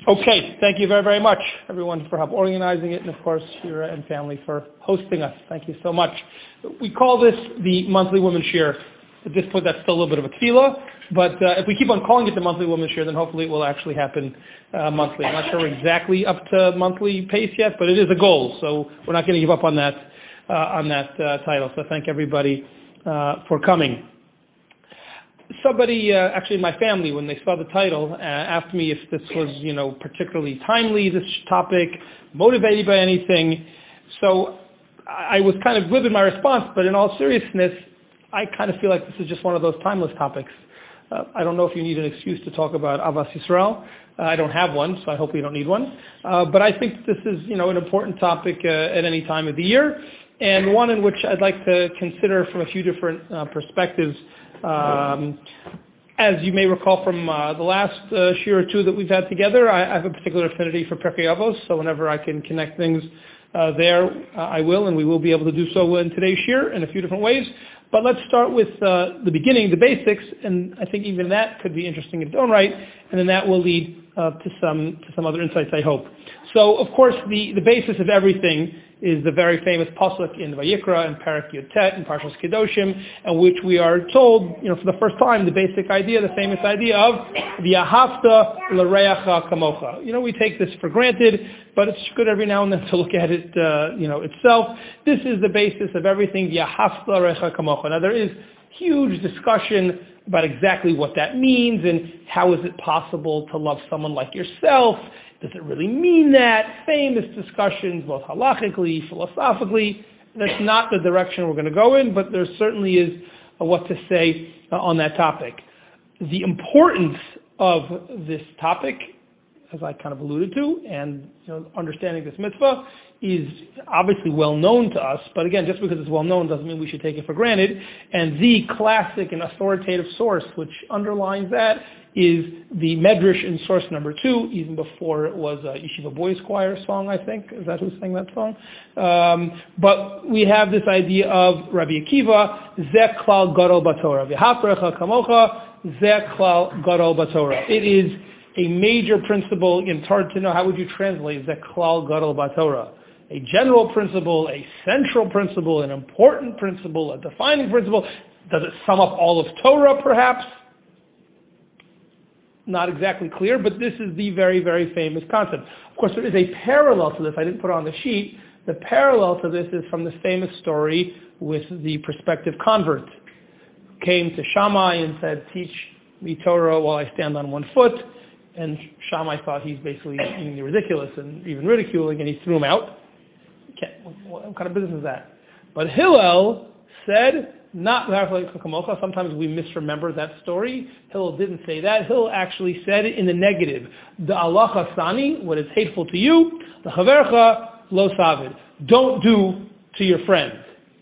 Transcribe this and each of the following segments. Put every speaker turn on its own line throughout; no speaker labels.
Okay, thank you very, very much, everyone, for help organizing it, and of course, Shira and family for hosting us. Thank you so much. We call this the monthly Women's Shir. At this point, that's still a little bit of a tefillah, but if we keep on calling it the monthly Women's Shir, then hopefully it will actually happen monthly. I'm not sure exactly up to monthly pace yet, but it is a goal, so we're not going to give up on that title. So thank everybody for coming. Somebody, actually in my family, when they saw the title, asked me if this was, particularly timely, this topic, motivated by anything. So I was kind of glib in my response, but in all seriousness, I kind of feel like this is just one of those timeless topics. I don't know if you need an excuse to talk about Avas Yisrael. I don't have one, so I hope you don't need one. But I think this is, an important topic at any time of the year, and one in which I'd like to consider from a few different perspectives. As you may recall from the last shir or two that we've had together, I have a particular affinity for Pirkei Avos, so whenever I can connect things there, I will, and we will be able to do so in today's shir in a few different ways. But let's start with the beginning, the basics, and I think even that could be interesting in its own right, and then that will lead to some other insights, I hope. So, of course, the basis of everything is the very famous pasuk in Vayikra and Parak Yud Tet and Parshas Kedoshim, in which we are told, for the first time, the basic idea, the famous idea of V'ahavta l'reacha kamocha. We take this for granted, but it's good every now and then to look at it, itself. This is the basis of everything, V'ahavta l'reacha kamocha. Now, there is huge discussion about exactly what that means and how is it possible to love someone like yourself. Does it really mean that? Famous discussions, both halachically, philosophically. That's not the direction we're going to go in, but there certainly is what to say on that topic. The importance of this topic, as I kind of alluded to, and understanding this mitzvah is obviously well known to us, but again, just because it's well known doesn't mean we should take it for granted. And the classic and authoritative source which underlines that is the Medrash in source number 2, even before it was a Yeshiva Boys Choir song, I think. Is that who sang that song? But we have this idea of Rabbi Akiva, Zeh klal gadol b'Torah. V'hafrecha kamocha, Zeh klal gadol b'Torah. It is a major principle, and it's hard to know how would you translate Zeh klal gadol b'Torah. A general principle, a central principle, an important principle, a defining principle. Does it sum up all of Torah, perhaps? Not exactly clear, but this is the very, very famous concept. Of course, there is a parallel to this. I didn't put it on the sheet. The parallel to this is from the famous story with the prospective convert. Came to Shammai and said, teach me Torah while I stand on one foot. And Shammai thought he's basically being ridiculous and even ridiculing, and he threw him out. What kind of business is that? But Hillel said, not kamocha. Sometimes we misremember that story. Hillel didn't say that. Hillel actually said it in the negative. The Allah chasani, what is hateful to you, the chavercha lo savid. Don't do to your friend.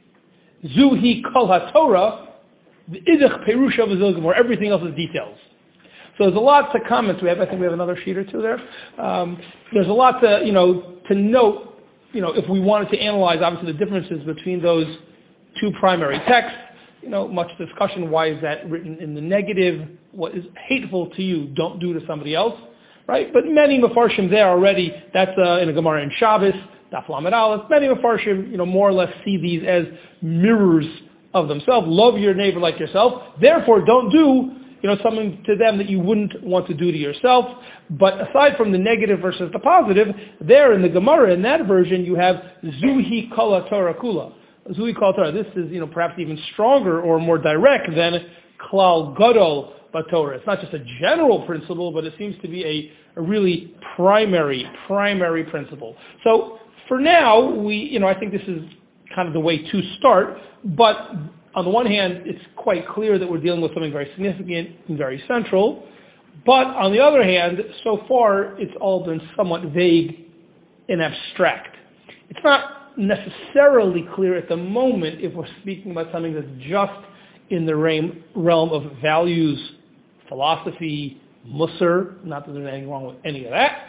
Zuhi kol haTorah, the idich perusha v'zilgim, where everything else is details. So there's a lot to comment. I think we have another sheet or two there. There's a lot to note. If we wanted to analyze, obviously, the differences between those two primary texts, much discussion, why is that written in the negative? What is hateful to you, don't do to somebody else, right? But many Mefarshim there already, that's in a Gemara in Shabbos, Daf Lamed Aleph, many Mefarshim, more or less see these as mirrors of themselves. Love your neighbor like yourself, therefore don't do something to them that you wouldn't want to do to yourself. But aside from the negative versus the positive, there in the Gemara, in that version, you have Zuhi Kol Torah Kula. Zuhi Kol Torah. This is, perhaps even stronger or more direct than Klal Gadol B'Torah. It's not just a general principle, but it seems to be a really primary principle. So for now, I think this is kind of the way to start, but on the one hand, it's quite clear that we're dealing with something very significant and very central. But on the other hand, so far, it's all been somewhat vague and abstract. It's not necessarily clear at the moment if we're speaking about something that's just in the realm of values, philosophy, Musar, not that there's anything wrong with any of that,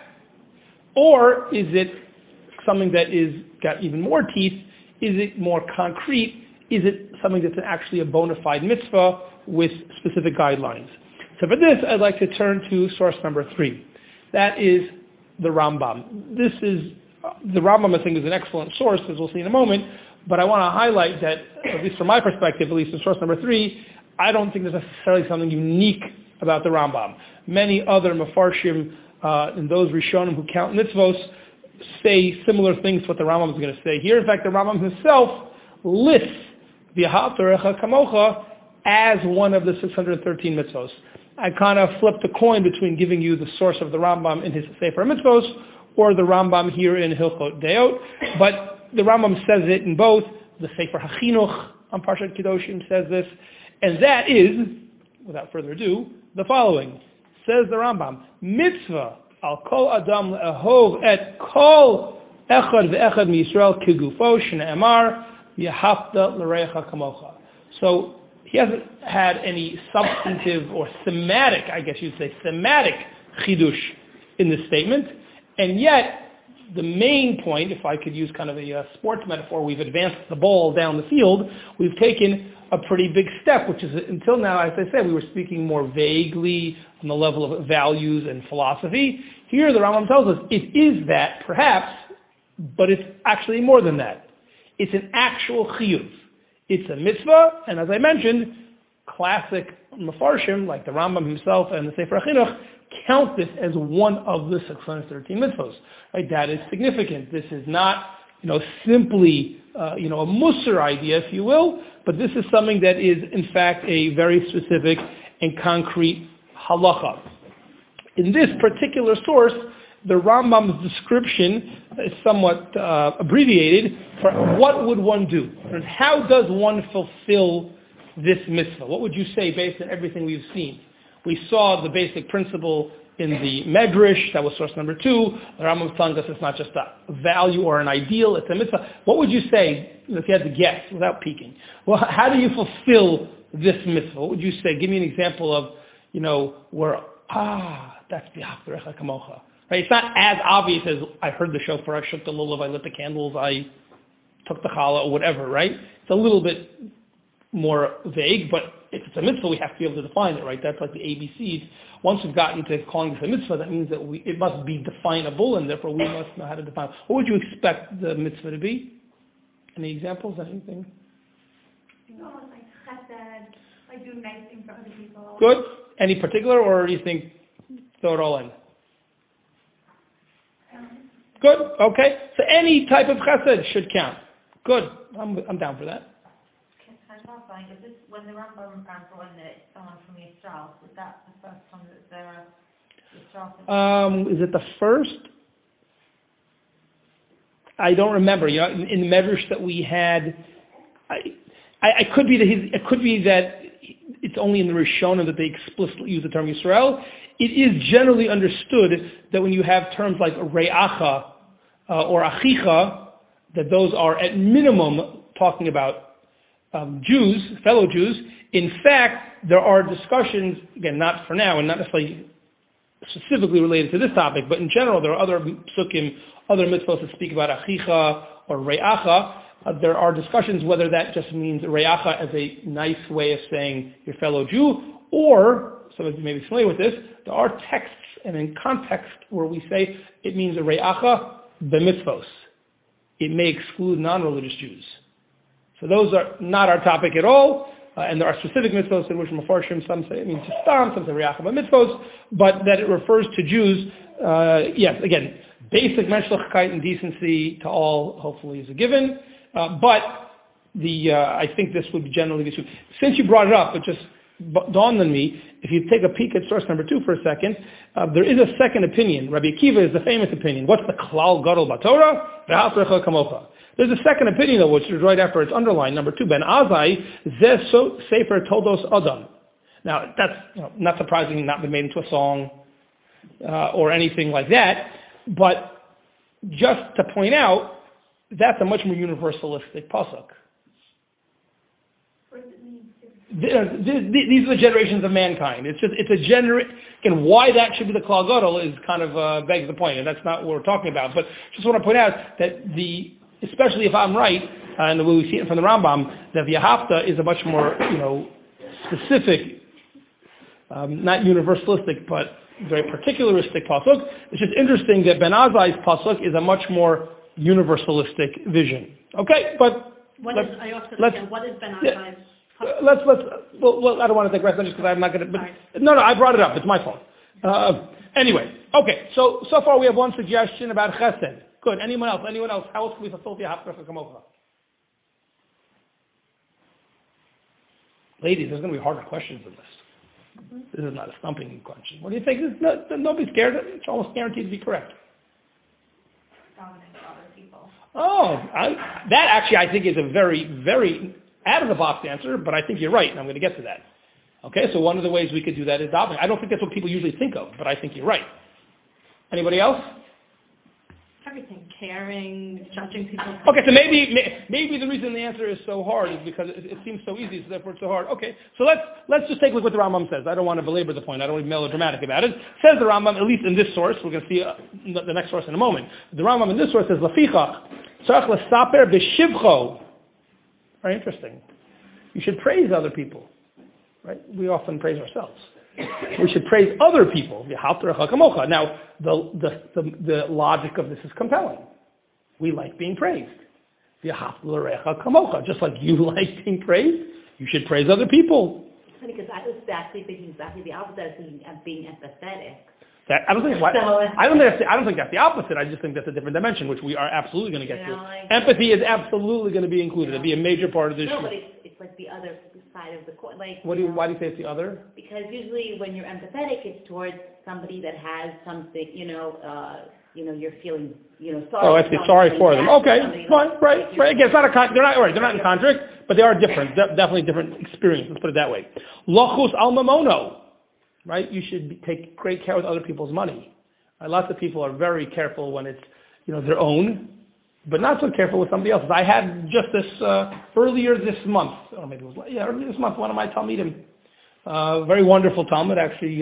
or is it something that is got even more teeth? Is it more concrete? Is it something that's actually a bona fide mitzvah with specific guidelines? So for this, I'd like to turn to source number 3. That is the Rambam. The Rambam, I think, is an excellent source, as we'll see in a moment, but I want to highlight that, at least from my perspective, at least in source number 3, I don't think there's necessarily something unique about the Rambam. Many other Mefarshim and those Rishonim who count mitzvos say similar things to what the Rambam is going to say here. In fact, the Rambam himself lists V'ahavta l'recha kamocha as one of the 613 mitzvos. I kind of flipped a coin between giving you the source of the Rambam in his Sefer Mitzvos or the Rambam here in Hilchot Deot, but the Rambam says it in both. The Sefer HaChinuch on Parshat Kedoshim says this, and that is, without further ado, the following. Says the Rambam, mitzvah al kol adam le'ahov et kol echad ve'echad miYisrael kigufo shne'emar v'ahavta l'recha kamocha. So he hasn't had any substantive or thematic, I guess you'd say, thematic chidush in this statement, and yet the main point, if I could use kind of a sports metaphor, we've advanced the ball down the field, we've taken a pretty big step, which is, until now, as I said, we were speaking more vaguely on the level of values and philosophy. Here the Rambam tells us it is that, perhaps, but it's actually more than that. It's an actual chiyuv. It's a mitzvah, and as I mentioned, classic Mefarshim, like the Rambam himself and the Sefer HaChinuch, count this as one of the 613 mitzvahs. Right? That is significant. This is not, simply, a Musar idea, if you will, but this is something that is, in fact, a very specific and concrete halacha. In this particular source, the Rambam's description is somewhat abbreviated for what would one do? And how does one fulfill this mitzvah? What would you say based on everything we've seen? We saw the basic principle in the Medrash, that was source number 2. The Rambam is telling us it's not just a value or an ideal, it's a mitzvah. What would you say, if you had to guess, without peeking? Well, how do you fulfill this mitzvah? What would you say? Give me an example of, where, that's V'ahavta l'recha kamocha. Right? It's not as obvious as I heard the shofar, I shook the lulav, I lit the candles, I took the challah, or whatever, right? It's a little bit more vague, but if it's a mitzvah, we have to be able to define it, right? That's like the ABCs. Once we've gotten to calling this a mitzvah, that means that it must be definable, and therefore we must know how to define it. What would you expect the mitzvah to be? Any examples? Anything?
Like chesed, like doing nice things for other people.
Good. Any particular, or do you think throw it all in? Good. Okay. So any type of chesed should count. Good. I'm down for that.
Is this when the Rambam brought in someone from Yisrael? Was that the first time that there Yisrael?
Is it the first? I don't remember. In the Medrash that we had, I could be that it could be that it's only in the Rishonim that they explicitly use the term Yisrael. It is generally understood that when you have terms like re'acha or achicha, that those are at minimum talking about Jews, fellow Jews. In fact, there are discussions, again, not for now and not necessarily specifically related to this topic, but in general, there are other psukim, other mitzvot that speak about achicha or re'acha. There are discussions whether that just means re'acha as a nice way of saying your fellow Jew, or, some of you may be familiar with this, there are texts and in context where we say it means a re'acha b'mitzvos. It may exclude non-religious Jews. So those are not our topic at all, and there are specific mitzvos in which Mefarshim, some say it means Stam, some say Re'acha mitzvos, but that it refers to Jews, yes, again, basic menschlichkeit and decency to all, hopefully, is a given, but I think this would generally be true. Since you brought it up, it just dawned on me, if you take a peek at source number 2 for a second, there is a second opinion. Rabbi Akiva is the famous opinion. What's the klal gadol b'Torah? V'ahavta l'recha kamocha. There's a second opinion, though, which is right after it's underlined, number 2. Ben Azai, zeh sefer toldos adam. Now, that's not surprising, not been made into a song or anything like that, but just to point out, that's a much more universalistic pasuk. These are the generations of mankind. It's again, why that should be the klal gadol is kind of begs the point, and that's not what we're talking about. But just want to point out that especially if I'm right, and the way we see it from the Rambam, that V'ahavta is a much more, specific, not universalistic, but very particularistic pasuk. It's just interesting that Ben Azai's pasuk is a much more universalistic vision. Okay, but
what is Ben Azai's?
Well, I don't want to digress just because I'm not going to. No, I brought it up. It's my fault. Anyway, okay. So far we have one suggestion about chesed. Good. Anyone else? How else can we fulfill the V'ahavta Kamocha? Ladies, there's going to be harder questions than this. This is not a stumping question. What do you think? Don't be scared. It's almost guaranteed to be correct.
Dominant other people.
That actually I think is a very, very out-of-the-box answer, but I think you're right, and I'm going to get to that. Okay, so one of the ways we could do that is davening. I don't think that's what people usually think of, but I think you're right. Anybody else?
Everything. Caring, judging people.
Okay, so maybe the reason the answer is so hard is because it seems so easy, so therefore it's so hard. Okay, so let's just take a look what the Rambam says. I don't want to belabor the point. I don't want to be melodramatic about it. Says the Rambam, at least in this source, we're going to see the next source in a moment. The Rambam in this source says, Lafichach, tzarich lesaper b'shivcho. Very interesting. You should praise other people. Right? We often praise ourselves. We should praise other people. Now, the logic of this is compelling. We like being praised. Just like you like being praised, you should praise other people.
Because I was actually thinking exactly the opposite of being empathetic.
I don't think that's the opposite. I just think that's a different dimension, which we are absolutely going to get to. Empathy is absolutely going to be included. It'll be a major part of this.
No, but it's like the other side of the coin. Like,
why do you say it's the other?
Because usually when you're empathetic, it's towards somebody that has something, you're feeling, sorry.
Oh, I see. Sorry for them. Okay, right. Again, it's not they're not in conflict, but they are different. Definitely different experience. Let's put it that way. Lochus al mamono. Right? You should take great care with other people's money. Lots of people are very careful when it's, their own, but not so careful with somebody else's. I had just this, earlier this month, or maybe it was, earlier this month, one of my Talmidim, very wonderful Talmud, actually,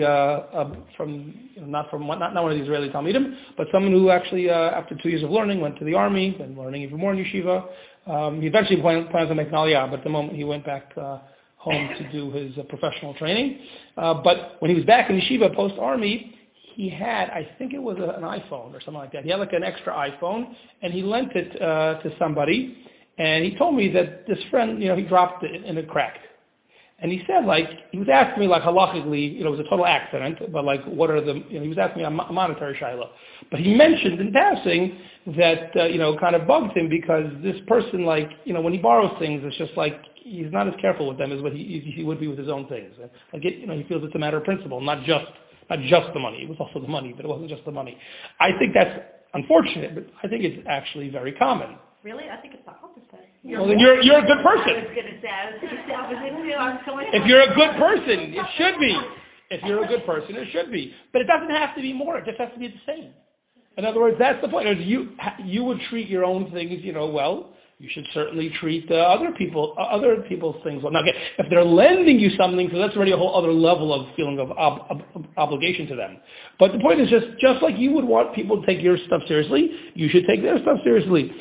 not one of the Israeli Talmidim, but someone who actually, after 2 years of learning, went to the army, and learning even more in yeshiva. He eventually plans to make an aliyah, but at the moment he went back, home to do his professional training. But when he was back in yeshiva post-army, he had, I think it was an iPhone or something like that. He had like an extra iPhone, and he lent it to somebody. And he told me that this friend, he dropped it and it cracked. And he said, he was asking me, halachically, it was a total accident, but what are the, he was asking me a monetary shaila. But he mentioned in passing that, kind of bugged him because this person, when he borrows things, it's just he's not as careful with them as what he would be with his own things. He feels it's a matter of principle, not just the money. It was also the money, but it wasn't just the money. I think that's unfortunate, but I think it's actually very common.
Really? I think it's the opposite.
Well, then you're a good person.
I was going to say, it's the opposite.
If you're a good person, it should be. If you're a good person, it should be. But it doesn't have to be more. It just has to be the same. In other words, that's the point. You would treat your own things, well. You should certainly treat other people's things well. Now, again, if they're lending you something, so that's already a whole other level of feeling of obligation to them. But the point is just like you would want people to take your stuff seriously, you should take their stuff seriously.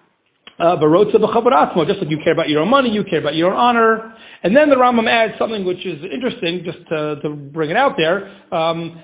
Just like you care about your own money, you care about your own honor. And then the Rambam adds something which is interesting, just to bring it out there. Whoa.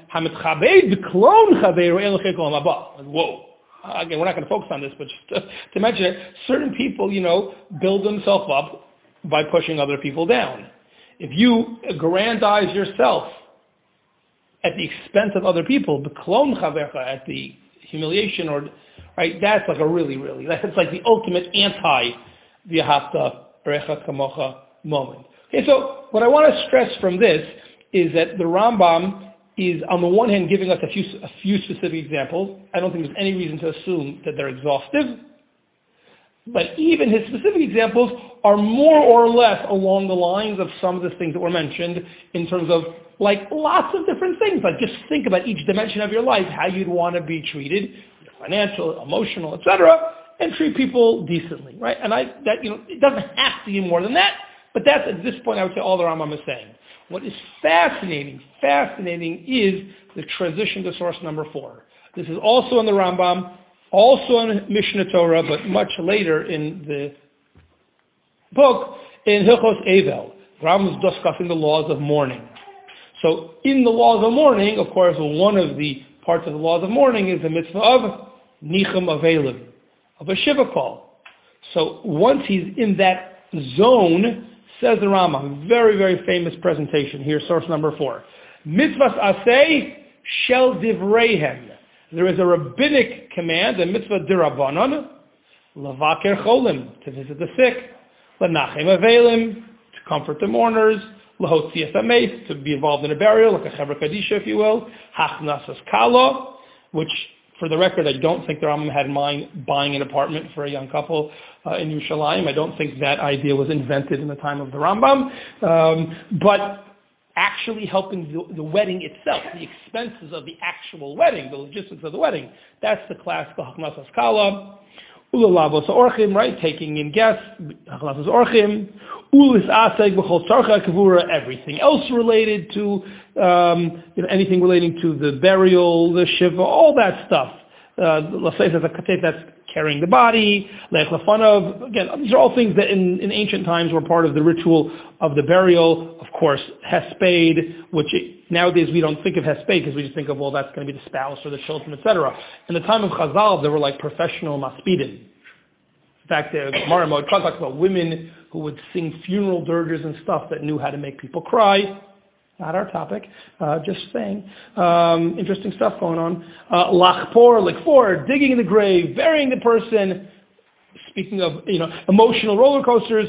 Again, we're not going to focus on this, but just to mention it, certain people, build themselves up by pushing other people down. If you aggrandize yourself at the expense of other people, at the humiliation right, that's a really, really, that's the ultimate anti-V'ahavta B'recha Kamocha moment. Okay, so what I want to stress from this is that the Rambam is, on the one hand, giving us a few specific examples. I don't think there's any reason to assume that they're exhaustive. But even his specific examples are more or less along the lines of some of the things that were mentioned in terms of, lots of different things. Just think about each dimension of your life, how you'd want to be treated, financial, emotional, etc., and treat people decently, right? And it doesn't have to be more than that, but that's, at this point, I would say all the Rambam is saying. What is fascinating is the transition to source number 4. This is also in the Rambam, also in Mishnah Torah, but much later in the book, in Hilchos Evel. The Rambam is discussing the laws of mourning. So in the laws of mourning, of course, one of the parts of the laws of mourning is the mitzvah of nichum avelim, of a shiva call. So once he's in that zone, says the Rambam, very, very famous presentation. Here's source number 4. Mitzvahs aseh shel divreihem. There is a rabbinic command, a mitzvah dirabanan, lavaker cholim, to visit the sick, lanachem avelim, to comfort the mourners, lahotzias hameis, to be involved in a burial, like a chevra kadisha, if you will, hachnasas kala, which, for the record, I don't think the Rambam had in mind buying an apartment for a young couple in Yerushalayim. I don't think that idea was invented in the time of the Rambam. But actually helping the wedding itself, the expenses of the actual wedding, the logistics of the wedding, that's the classical Hachnasas Kala. Ulalabos orchim, right, taking in guests, Hachnasas orchim. Ulis aseg b'chol tzarcha kavura, everything else related to, anything relating to the burial, the shiva, all that stuff. Let's say there's a katet that's carrying the body, lech lefanav. Again, these are all things that in ancient times were part of the ritual of the burial. Of course, hesped, which nowadays we don't think of hesped because we just think of, well, that's going to be the spouse or the children, etc. In the time of Chazal, there were like professional maspidim. In fact, the Gemara Moed talks about women who would sing funeral dirges and stuff that knew how to make people cry. Not our topic, just saying. Interesting stuff going on. Lachpor, likfor, digging in the grave, burying the person. Speaking of, emotional roller coasters,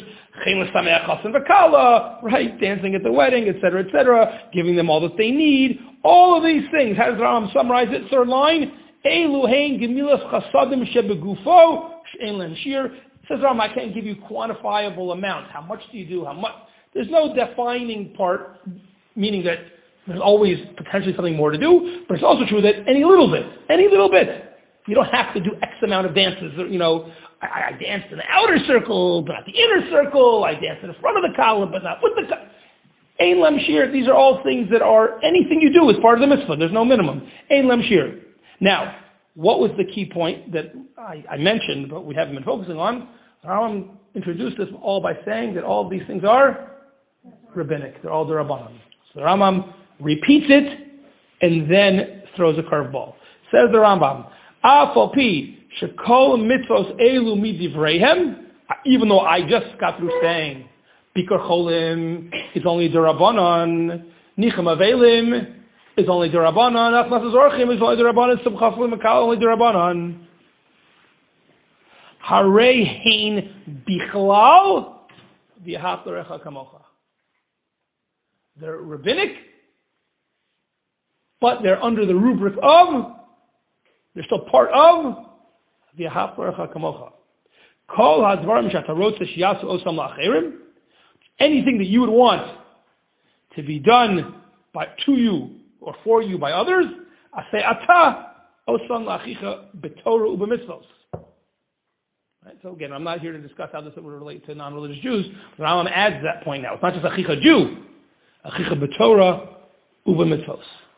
right, dancing at the wedding, etc., giving them all that they need. All of these things. How does Rambam summarize it? Third line. Elu hein gemilas chasadim shebegufo she'en len shir. Says Rambam, I can't give you quantifiable amounts. How much do you do? How much? There's no defining part, meaning that there's always potentially something more to do, but it's also true that any little bit, you don't have to do X amount of dances. I danced in the outer circle, but not the inner circle. I danced in the front of the column, but not with the column. Ein lem shir, these are all things that are, anything you do is part of the mitzvah. There's no minimum. Ein lem shir. Now, what was the key point that I mentioned, but we haven't been focusing on? Rambam introduced this all by saying that all of these things are rabbinic. They're all derabanan. So the Rambam repeats it and then throws a curveball. Says the Rambam, Afal pi shekol mitzvos elu midivreihem, even though I just got through saying Bikur cholim is only derabanan, Nichum avelim is only derabanan, Achnasas orchim is only derabanan, Simchas l'makal only derabanan. Harei hein bichlal v'yahat l'recha kamocha. They're rabbinic, but they're under the rubric of, they're still part of v'yahat l'recha kamocha. Kol hadvarim shetarot shiyasu osam la'acherim. Anything that you would want to be done to you or for you by others, aseh ata osam la'achicha b'torah u'b'mitzvos. Right? So again, I'm not here to discuss how this would relate to non-religious Jews, but Rambam adds that point now. It's not just achicha Jew, achicha b'torah u'b'mitzvos.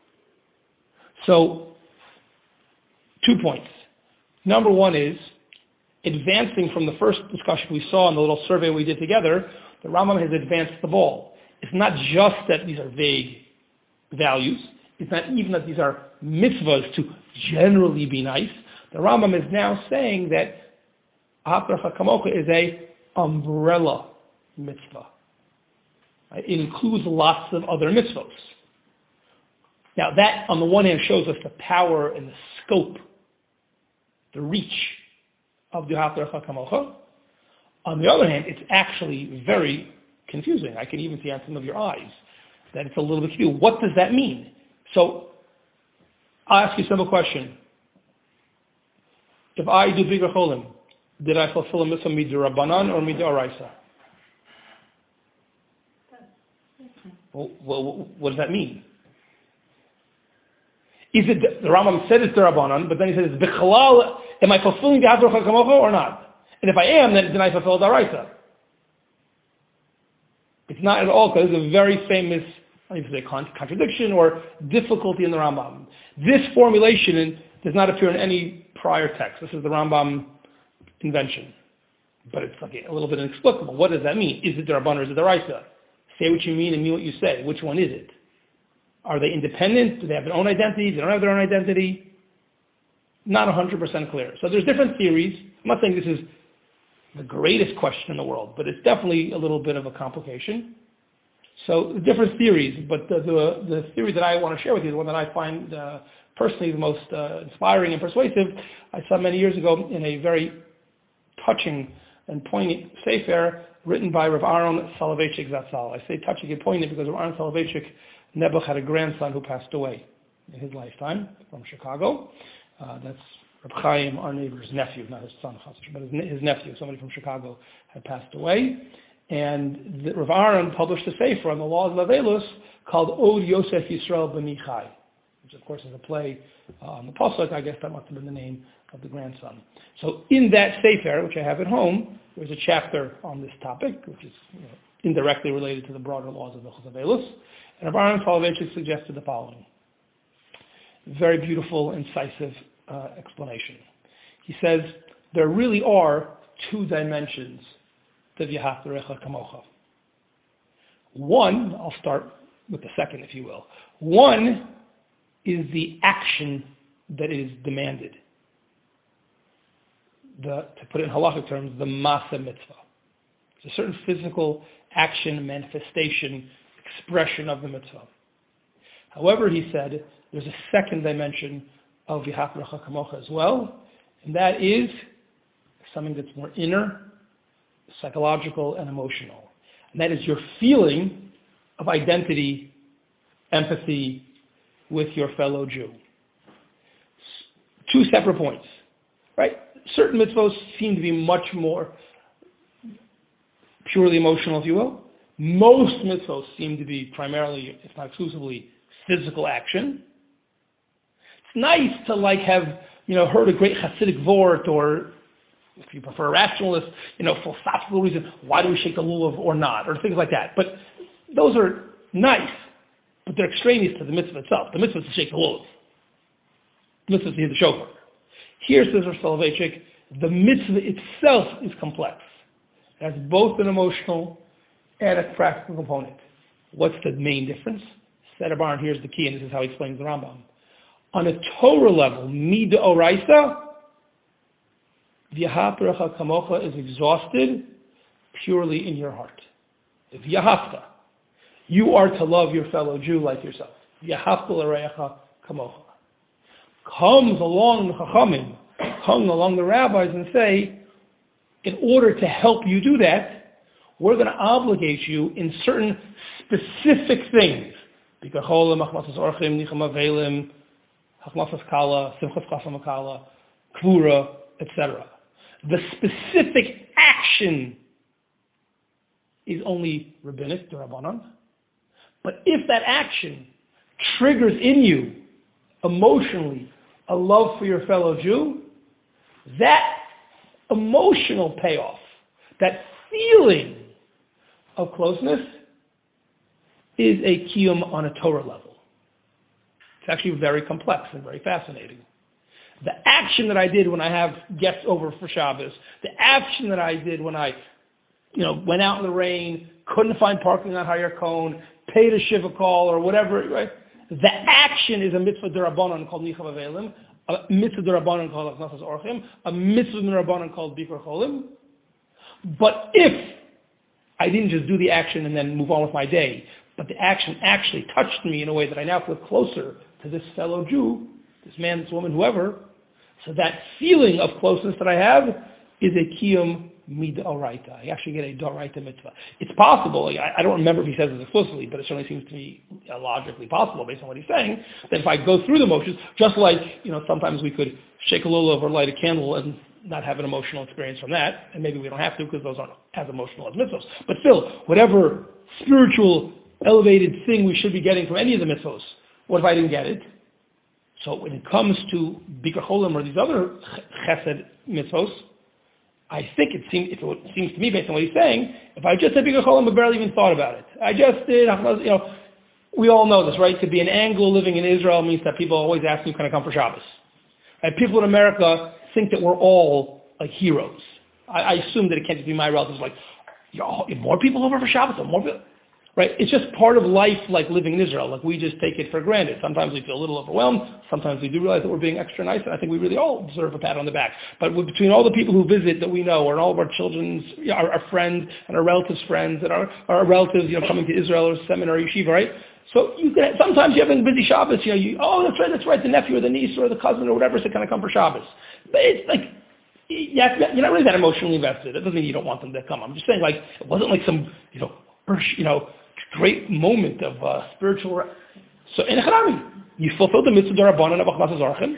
So, 2 points. Number one is, advancing from the first discussion we saw in the little survey we did together, the Rambam has advanced the ball. It's not just that these are vague values. It's not even that these are mitzvahs to generally be nice. The Rambam is now saying that Ahat l'recha kamocha is a umbrella mitzvah. Right? It includes lots of other mitzvahs. Now that, on the one hand, shows us the power and the scope, the reach of the Ahat l'recha kamocha. On the other hand, it's actually very confusing. I can even see on some of your eyes that it's a little bit confusing. What does that mean? So, I'll ask you a simple question. If I do Bikkur cholim, did I fulfill a mitzvah mid'Rabbanan or mid'Oraisa? Well, what does that mean? Is it, the Rambam said it's Rabbanan, but then he says, B'chalal, am I fulfilling the Ahat l'recha kamocha or not? And if I am, then I fulfill the Oraisa. It's not at all, because it's a very famous, I don't even say contradiction or difficulty in the Rambam. This formulation does not appear in any prior text. This is the Rambam invention. But it's like a little bit inexplicable. What does that mean? Is it the Rabban or is it the Oraisa? Say what you mean and mean what you say. Which one is it? Are they independent? Do they have their own identity? They don't have their own identity? Not 100% clear. So there's different theories. I'm not saying this is the greatest question in the world, but it's definitely a little bit of a complication. So different theories, but the theory that I want to share with you, the one that I find personally the most inspiring and persuasive, I saw many years ago in a very touching and poignant sefer written by Rav Aaron Soloveitchik Zatzal. I say touching and poignant because Rav Aaron Soloveitchik Nebuch had a grandson who passed away in his lifetime from Chicago. That's Reb Chaim, our neighbor's nephew, not his son, but his nephew, somebody from Chicago, had passed away. And Rav Aaron published a sefer on the laws of Avelus called Od Yosef Yisrael B'michai, which of course is a play on the Pasuk. I guess that must have been the name of the grandson. So in that sefer, which I have at home, there's a chapter on this topic, which is indirectly related to the broader laws of the Avelus. And Rav Aaron Soloveitchik suggested the following. Very beautiful, incisive explanation. He says, there really are two dimensions to V'ahavta L'recha Kamocha. One, I'll start with the second, if you will. One is the action that is demanded. To put it in halachic terms, the Masa Mitzvah. It's a certain physical action, manifestation, expression of the mitzvah. However, he said, there's a second dimension of V'ahavta L'recha Kamocha as well, and that is something that's more inner, psychological, and emotional. And that is your feeling of identity, empathy with your fellow Jew. Two separate points, right? Certain mitzvahs seem to be much more purely emotional, if you will. Most mitzvahs seem to be primarily, if not exclusively, physical action. It's nice to have, heard a great Hasidic vort, or if you prefer a rationalist, philosophical reason, why do we shake the lulav or not, or things like that. But those are nice, but they're extraneous to the mitzvah itself. The mitzvah is to shake the lulav. The mitzvah is to hear the shofar. Here, says Rav Soloveitchik, the mitzvah itself is complex. It has both an emotional and a practical component. What's the main difference? Seder Baron, here's the key, and this is how he explains the Rambam. On a Torah level, Mida Oraisa, V'ahavta L'recha Kamocha is exhausted purely in your heart. V'ahavta. You are to love your fellow Jew like yourself. V'ahavta L'recha Kamocha. Comes along the Chachamim, come along the rabbis and say, in order to help you do that, we're going to obligate you in certain specific things. Bikacholim, Hachmasas Orchim, Nicham Avelim, Hachmasas Kala, Simchas Chasam Kala, Kvura, etc. The specific action is only rabbinic, D'Rabbanan. But if that action triggers in you, emotionally, a love for your fellow Jew, that emotional payoff, that feeling of closeness, is a kiyum on a Torah level. It's actually very complex and very fascinating. The action that I did when I have guests over for Shabbos, the action that I did when I, went out in the rain, couldn't find parking on Hayarkon, paid a shiva call or whatever, right? The action is a mitzvah d'Rabbanan called Nicham Avelim, a mitzvah d'Rabbanan called Hachmasas Orchim, a mitzvah d'Rabbanan called Bikur Cholim. But if I didn't just do the action and then move on with my day, but the action actually touched me in a way that I now feel closer to this fellow Jew, this man, this woman, whoever, so that feeling of closeness that I have is a kiyum midoraita. I actually get a doraita mitzvah. It's possible, I don't remember if he says it explicitly, but it certainly seems to me logically possible based on what he's saying, that if I go through the motions, just like, sometimes we could shake a lulav or light a candle and not have an emotional experience from that, and maybe we don't have to because those aren't as emotional as mitzvahs. But still, whatever spiritual, elevated thing we should be getting from any of the mitzvahs, what if I didn't get it? So when it comes to Bikur Cholim or these other chesed mitzvahs, I think it seems to me, based on what he's saying, if I just said Bikur Cholim, I barely even thought about it. I just did, we all know this, right? To be an Anglo living in Israel means that people always ask me, can I come for Shabbos? And people in America think that we're all like heroes. I assume that it can't just be my relatives like, more people over for Shabbos, or more people. right? It's just part of life, like living in Israel. Like we just take it for granted. Sometimes we feel a little overwhelmed. Sometimes we do realize that we're being extra nice, and I think we really all deserve a pat on the back. But between all the people who visit that we know, and all of our children's, our friends, and our relatives' friends, and our relatives, coming to Israel or seminary, yeshiva, right? So sometimes you have a busy Shabbos, that's right, the nephew or the niece or the cousin or whatever is going to come for Shabbos. But it's like, you're not really that emotionally invested. It doesn't mean you don't want them to come. I'm just saying, like, it wasn't like some, great moment of spiritual. So in Harami, you fulfilled the mitzvah d'Rabbanan of Achmas Zarchim.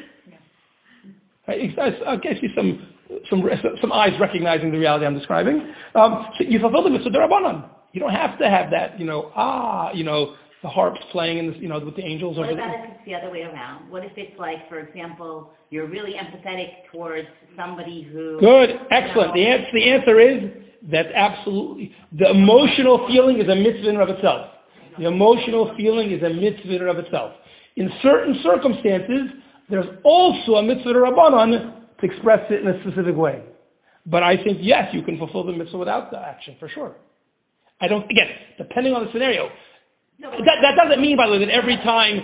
I guess you some eyes recognizing the reality I'm describing. So you fulfilled the mitzvah d'Rabbanan. You don't have to have that, the harps playing in the, with the angels.
What about if it's the other way around? What if it's like, for example, you're really empathetic towards somebody who...
Good, excellent. The answer is that absolutely. The emotional feeling is a mitzvah in and of itself. The emotional feeling is a mitzvah in and of itself. In certain circumstances, there's also a mitzvah Rabbanan to express it in a specific way. But I think, yes, you can fulfill the mitzvah without the action, for sure. Again, depending on the scenario. No, that doesn't mean, by the way, that every time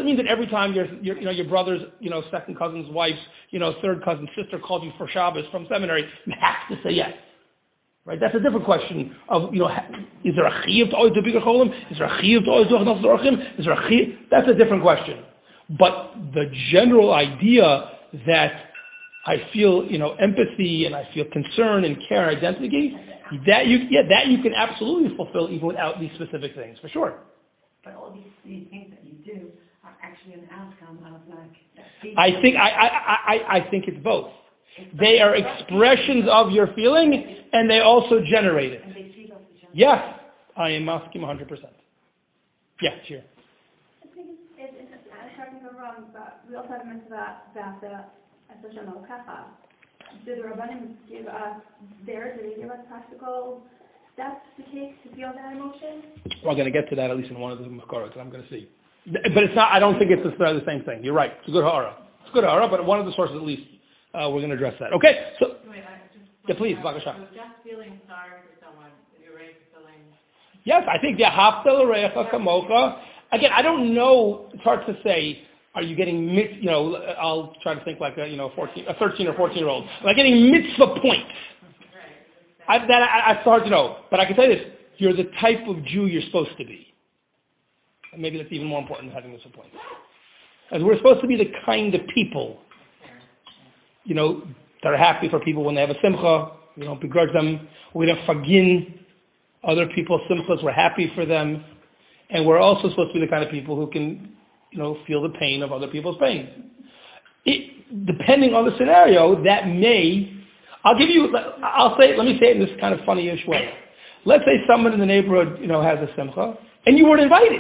your brother's, second cousin's wife's, third cousin's sister called you for Shabbos from seminary, you have to say yes. Right? That's a different question of, is there a chiyuv to always do bigger cholim? Is there a chiyuv to always do achnas dorachim? Is there a chiyuv? That's a different question. But the general idea that I feel, empathy and I feel concern and care and identity, that you can absolutely fulfill even without these specific things, for sure.
But all these things that you do are actually an outcome of
I think it's both. They are expressions of your feeling, and they also generate it.
And they feed off each other.
Yes, I am asking 100%. Yeah, sure.
I think correct me if I'm wrong, but we also have a mitzvah about the Hashem al-Kacha. Do the Rabbanim give us do they give us practical steps to take to feel that emotion?
We're going to get to that at least in one of the Makorot, I'm going to see. But it's not. I don't think it's the same thing. You're right. It's a good ha'ara. It's a good ha'ara, but one of the sources at least, we're going to address that. Okay, so, please, Bakasha.
So just feeling sorry for someone, you're right, feeling...
Yes, I think, hafta l'reicha kamocha. Again, I don't know, it's hard to say, are you getting, I'll try to think like a 13 or 14-year-old. Am I getting mitzvah points? It's hard to know. But I can tell you this, you're the type of Jew you're supposed to be. And maybe that's even more important than having mitzvah points. As we're supposed to be the kind of people, that are happy for people when they have a simcha. We don't begrudge them. We don't fagin other people's simchas. We're happy for them. And we're also supposed to be the kind of people who can, feel the pain of other people's pain. Depending on the scenario, that may, let me say it in this kind of funny-ish way. Let's say someone in the neighborhood, has a simcha, and you weren't invited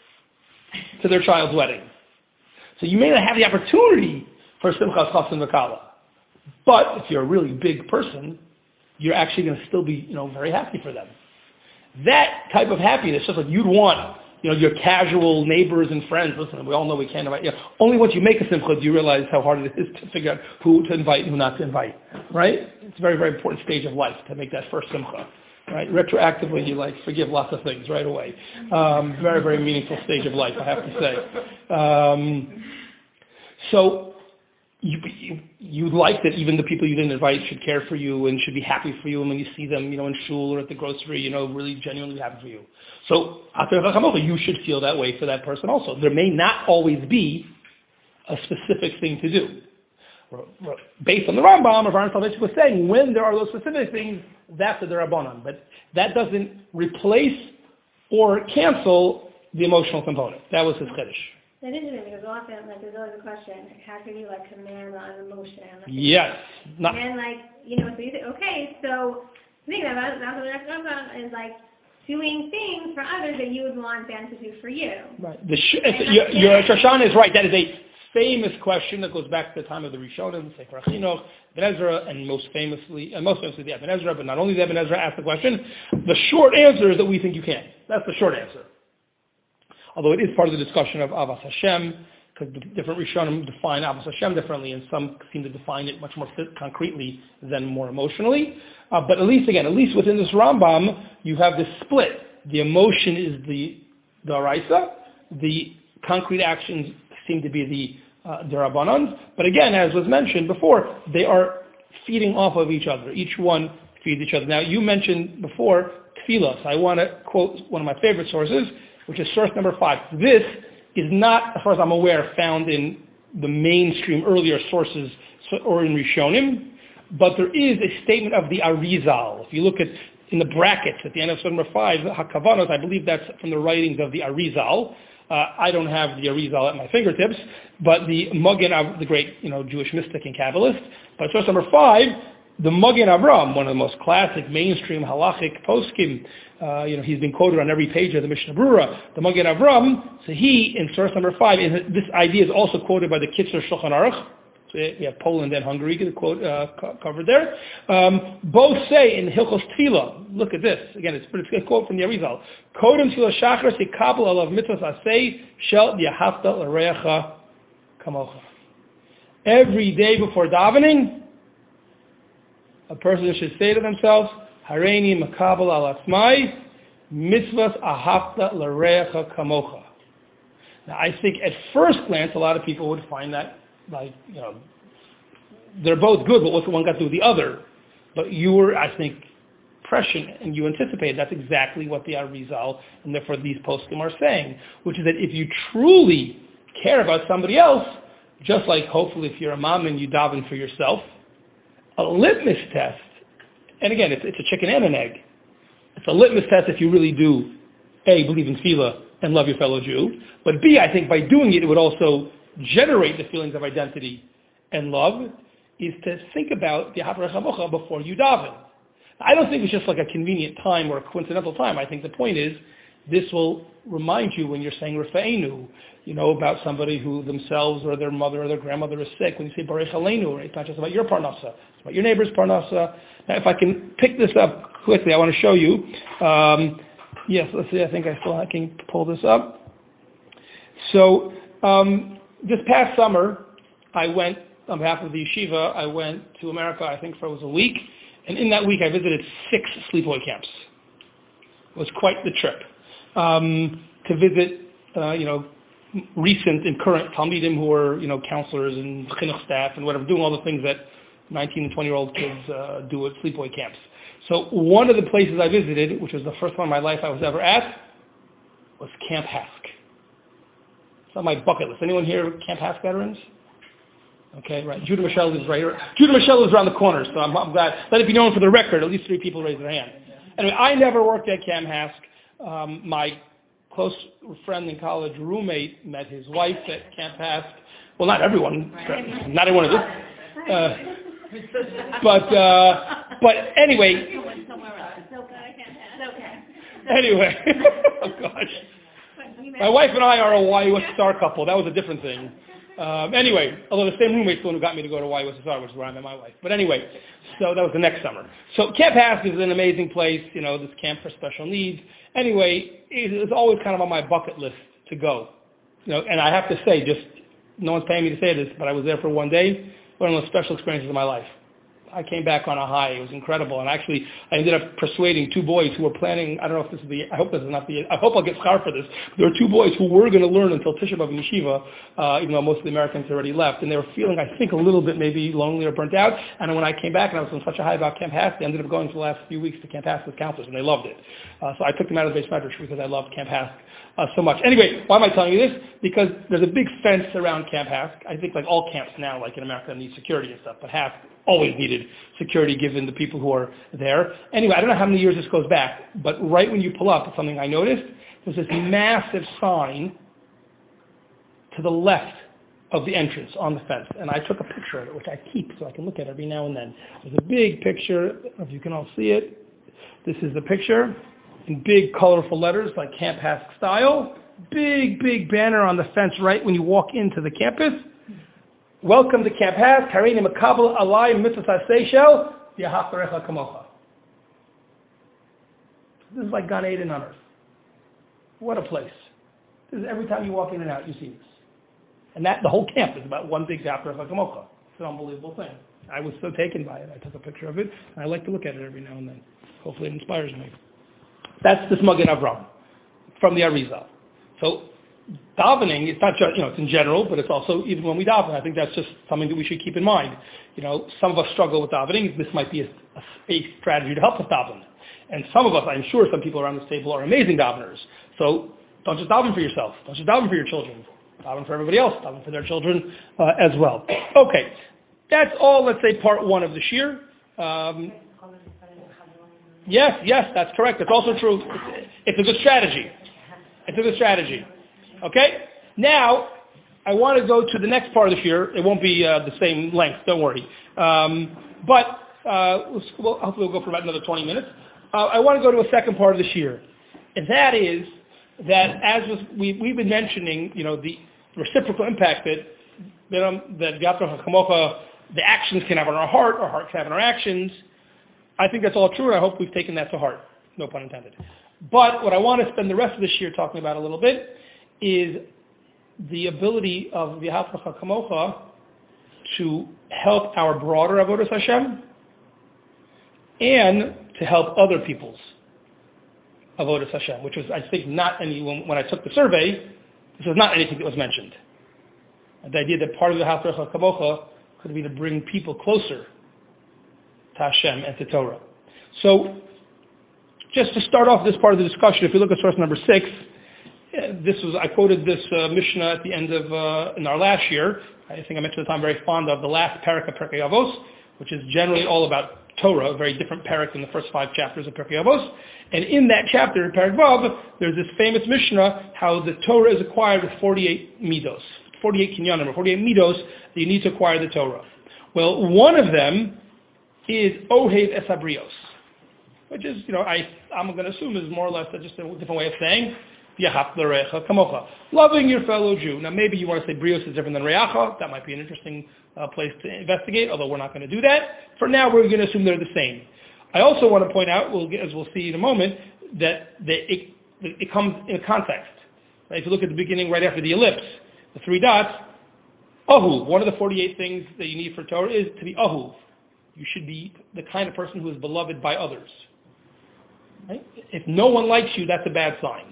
to their child's wedding. So you may not have the opportunity for simchas chasen v'kala. But if you're a really big person, you're actually going to still be, very happy for them. That type of happiness, just like you'd want, your casual neighbors and friends. Listen, we all know we can't invite. Only once you make a simcha do you realize how hard it is to figure out who to invite and who not to invite. Right? It's a very, very important stage of life to make that first simcha. Right? Retroactively, you forgive lots of things right away. Very, very meaningful stage of life, I have to say. So you'd like that even the people you didn't invite should care for you and should be happy for you, and when you see them, in shul or at the grocery, really genuinely happy for you. So you should feel that way for that person also. There may not always be a specific thing to do. Based on the Rambam, Rav Soloveitchik was saying, when there are those specific things, that's the Rabbanan. But that doesn't replace or cancel the emotional component. That was his chiddush.
That is interesting because often, there's always a question: how can you command an emotion?
Yes.
And so you say, okay, so the thing about is doing things for others that you would want them to do for you. Right.
Your Shoshana is right. That is a famous question that goes back to the time of the Rishonim, Sefer HaChinuch, Ibn Ezra, and most famously the Ibn Ezra, but not only the Ibn Ezra asked the question. The short answer is that we think you can. That's the short answer. Although it is part of the discussion of Avas Hashem, because different Rishonim define Avas Hashem differently, and some seem to define it much more concretely than more emotionally. But at least within this Rambam, you have this split The emotion is the Araisa. The concrete actions seem to be the Rabbanans. But again, as was mentioned before, they are feeding off of each other. Each one feeds each other. Now, you mentioned before Tfilos. I want to quote one of my favorite sources, which is source number 5. This is not, as far as I'm aware, found in the mainstream earlier sources or in Rishonim, but there is a statement of the Arizal. If you look at in the brackets at the end of source number 5, Hakavanos, I believe that's from the writings of the Arizal. I don't have the Arizal at my fingertips, but the Magen, the great Jewish mystic and Kabbalist. But source number 5, the Magen Avram, one of the most classic mainstream halachic poskim, he's been quoted on every page of the Mishnah Brura. The Magen Avram, so he, in source number 5, and this idea is also quoted by the Kitzur Shulchan Aruch. So we have Poland and Hungary covered there. Both say in Hilchos Tefillah, look at this. Again, it's a quote from the Arizal. Kodem Tefillah Shachar Sikabel Alav Mitzvahs Asay Shel Yahavta L'Reacha Kamocha. Every day before davening, a person should say to themselves, Hareini Makabel Al Atzmai Mitzvahs Ahavta L'Reacha Kamocha. Now, I think at first glance, a lot of people would find that they're both good, but what's one got to do with the other? But you were, I think, prescient, and you anticipated that's exactly what the Arizal and therefore these poskim are saying, which is that if you truly care about somebody else, just like hopefully if you're a mom and you daven for yourself, a litmus test, and again, it's a chicken and an egg. It's a litmus test if you really do, A, believe in tefillah and love your fellow Jew, but B, I think by doing it, it would also generate the feelings of identity and love, is to think about the Haftarech HaMocha before you daven. I don't think it's just like a convenient time or a coincidental time. I think the point is, this will remind you when you're saying Rafa'enu, about somebody who themselves or their mother or their grandmother is sick. When you say Baruch Aleinu, right? It's not just about your parnasa, it's about your neighbor's parnasa. Now, if I can pick this up quickly, I want to show you. Yes, let's see, I think I can pull this up. So, this past summer, I went, on behalf of the yeshiva, I went to America, I think, for it was a week. And in that week, I visited 6 sleepaway camps. It was quite the trip. To visit, recent and current Talmidim who were, counselors and chinuch staff and whatever, doing all the things that 19 and 20-year-old kids do at sleepaway camps. So one of the places I visited, which was the first one in my life I was ever at, was Camp Hask. It's on my bucket list. Anyone here Camp Hask veterans? Okay, right. Judah Michelle lives right here. Judah Michelle lives around the corner, so I'm glad. Let it be known for the record, at least 3 people raised their hand. Anyway, I never worked at Camp Hask. My close friend in college roommate met his wife at Camp Hask. Well, not everyone. Not everyone is it. But anyway. Anyway. Oh, gosh. My wife and I are a YUSSR couple. That was a different thing. Anyway, although the same roommate's the one who got me to go to YUSSR, which is where I met my wife. But anyway, so that was the next summer. So Camp Hask is an amazing place, this camp for special needs. Anyway, it's always kind of on my bucket list to go. And I have to say, just, no one's paying me to say this, but I was there for one day, one of the most special experiences of my life. I came back on a high. It was incredible. And actually, I ended up persuading 2 boys who were planning, I don't know if this is I hope this is not I hope I'll get schar for this. There were 2 boys who were going to learn until Tisha B'Av in Yeshiva, even though most of the Americans had already left. And they were feeling, I think, a little bit maybe lonely or burnt out. And when I came back and I was on such a high about Camp Hask, they ended up going for the last few weeks to Camp Hask with counselors, and they loved it. So I took them out of the base medrash because I loved Camp Hask so much. Anyway, why am I telling you this? Because there's a big fence around Camp Hask. I think like all camps now, like in America, need security and stuff, but Hask always needed security given the people who are there. Anyway, I don't know how many years this goes back, but right when you pull up, something I noticed, there's this massive sign to the left of the entrance on the fence. And I took a picture of it, which I keep so I can look at it every now and then. There's a big picture. I don't know if you can all see it. This is the picture in big colorful letters like Camp Hask style. Big, big banner on the fence right when you walk into the campus. Welcome to Camp Hask, Hareini Makabel Alai Mitzvahs Seychel, V'Haftarecha Kamocha. This is like Gan Eden on earth. What a place. This is every time you walk in and out, you see this. And the whole camp is about one big V'Haftarecha Kamocha. It's an unbelievable thing. I was so taken by it. I took a picture of it, and I like to look at it every now and then. Hopefully it inspires me. That's this Magen Avram from the Arizal. So davening, it's not just, it's in general, but it's also even when we daven. I think that's just something that we should keep in mind. Some of us struggle with davening. This might be a strategy to help us daven. And some of us, I'm sure some people around this table are amazing daveners. So don't just daven for yourself. Don't just daven for your children. Daven for everybody else. Daven for their children as well. Okay. That's all, let's say, part one of the shir. Yes, that's correct. That's also true. It's a good strategy. Okay? Now, I want to go to the next part of the shir. It won't be the same length, don't worry. But hopefully we'll go for about another 20 minutes. I want to go to a second part of the shir. And that is that we've been mentioning, the reciprocal impact that V'ahavta Kamocha, the actions can have on our heart can have on our actions. I think that's all true, and I hope we've taken that to heart. No pun intended. But what I want to spend the rest of this year talking about a little bit is the ability of V'ahavta Kamocha to help our broader Avodas Hashem and to help other people's Avodas Hashem, which was, I think, not any, when I took the survey, this was not anything that was mentioned. The idea that part of the V'ahavta Kamocha could be to bring people closer to Hashem and to Torah. So, just to start off this part of the discussion, if you look at source number 6, I quoted this Mishnah at the end of, in our last year. I think I mentioned that I'm very fond of the last parak of Pirkei Avos, which is generally all about Torah, a very different parak than the first 5 chapters of Pirkei Avos. And in that chapter, in Parak Vav, there's this famous Mishnah, how the Torah is acquired with 48 midos, 48 kinyanim, or 48 midos that you need to acquire the Torah. Well, one of them is Ohev es Habrios, which is, I'm going to assume is more or less just a different way of saying, V'ahavta l'reacha kamocha, loving your fellow Jew. Now maybe you want to say Brios is different than Reacha. That might be an interesting place to investigate, although we're not going to do that. For now, we're going to assume they're the same. I also want to point out, as we'll see in a moment, that it comes in a context. Right? If you look at the beginning, right after the ellipse, the 3 dots, Ahuv, one of the 48 things that you need for Torah is to be Ahuv. You should be the kind of person who is beloved by others. Right? If no one likes you, that's a bad sign.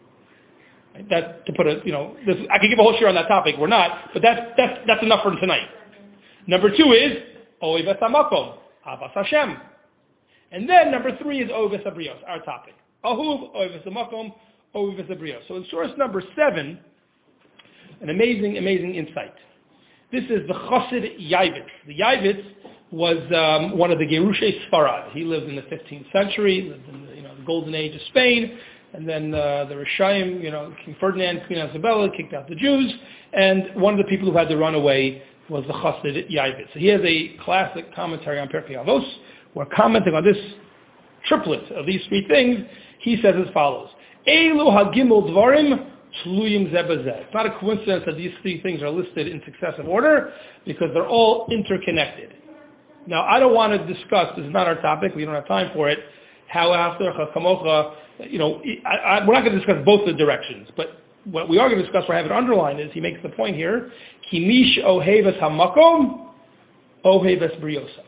Right? That, to put I could give a whole share on that topic. We're not, but that's enough for tonight. Number 2 is Ohev es Hamakom, Avas Hashem. And then number 3 is Ohev es Habrios, our topic. Ahuv, Ohev es Hamakom, Ohev es Habrios. So in source number 7, an amazing, amazing insight. This is the Chassid Yavitz. The Yavitz was one of the Gerushei Sfarad. He lived in the 15th century, lived in the golden age of Spain, and then the Rishayim, King Ferdinand, Queen Isabella kicked out the Jews, and one of the people who had to run away was the Chassid Yavitz. So he has a classic commentary on Pirkei Avos, where commenting on this triplet of these 3 things, he says as follows: Eilu hagimel dvarim tluyim zeh b'zeh. It's not a coincidence that these 3 things are listed in successive order, because they're all interconnected. Now, I don't want to discuss, this is not our topic, we don't have time for it, how after Kamocha, we're not going to discuss both the directions, but what we are going to discuss, where I have it underlined, is he makes the point here, Ki mish ohev es hamakom, ohev es briosav.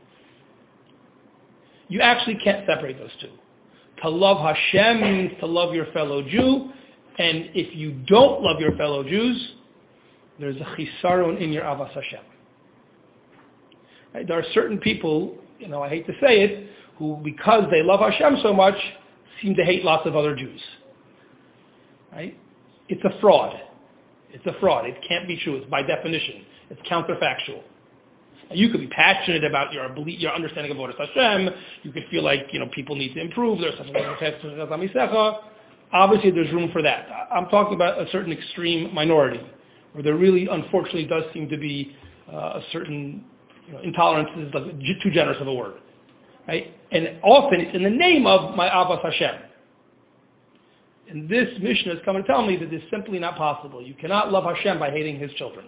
You actually can't separate those 2. To love Hashem means to love your fellow Jew, and if you don't love your fellow Jews, there's a chisaron in your Avas Hashem. Right? There are certain people, I hate to say it, who, because they love Hashem so much, seem to hate lots of other Jews. Right? It's a fraud. It's a fraud. It can't be true. It's by definition. It's counterfactual. You could be passionate about your understanding of Avodas Hashem. You could feel like, people need to improve. There's such a thing as Amisecha. Obviously, there's room for that. I'm talking about a certain extreme minority, where there really, unfortunately, does seem to be a certain intolerance is like too generous of a word. Right? And often it's in the name of my Avas Hashem. And this Mishnah is coming to tell me that this is simply not possible. You cannot love Hashem by hating His children.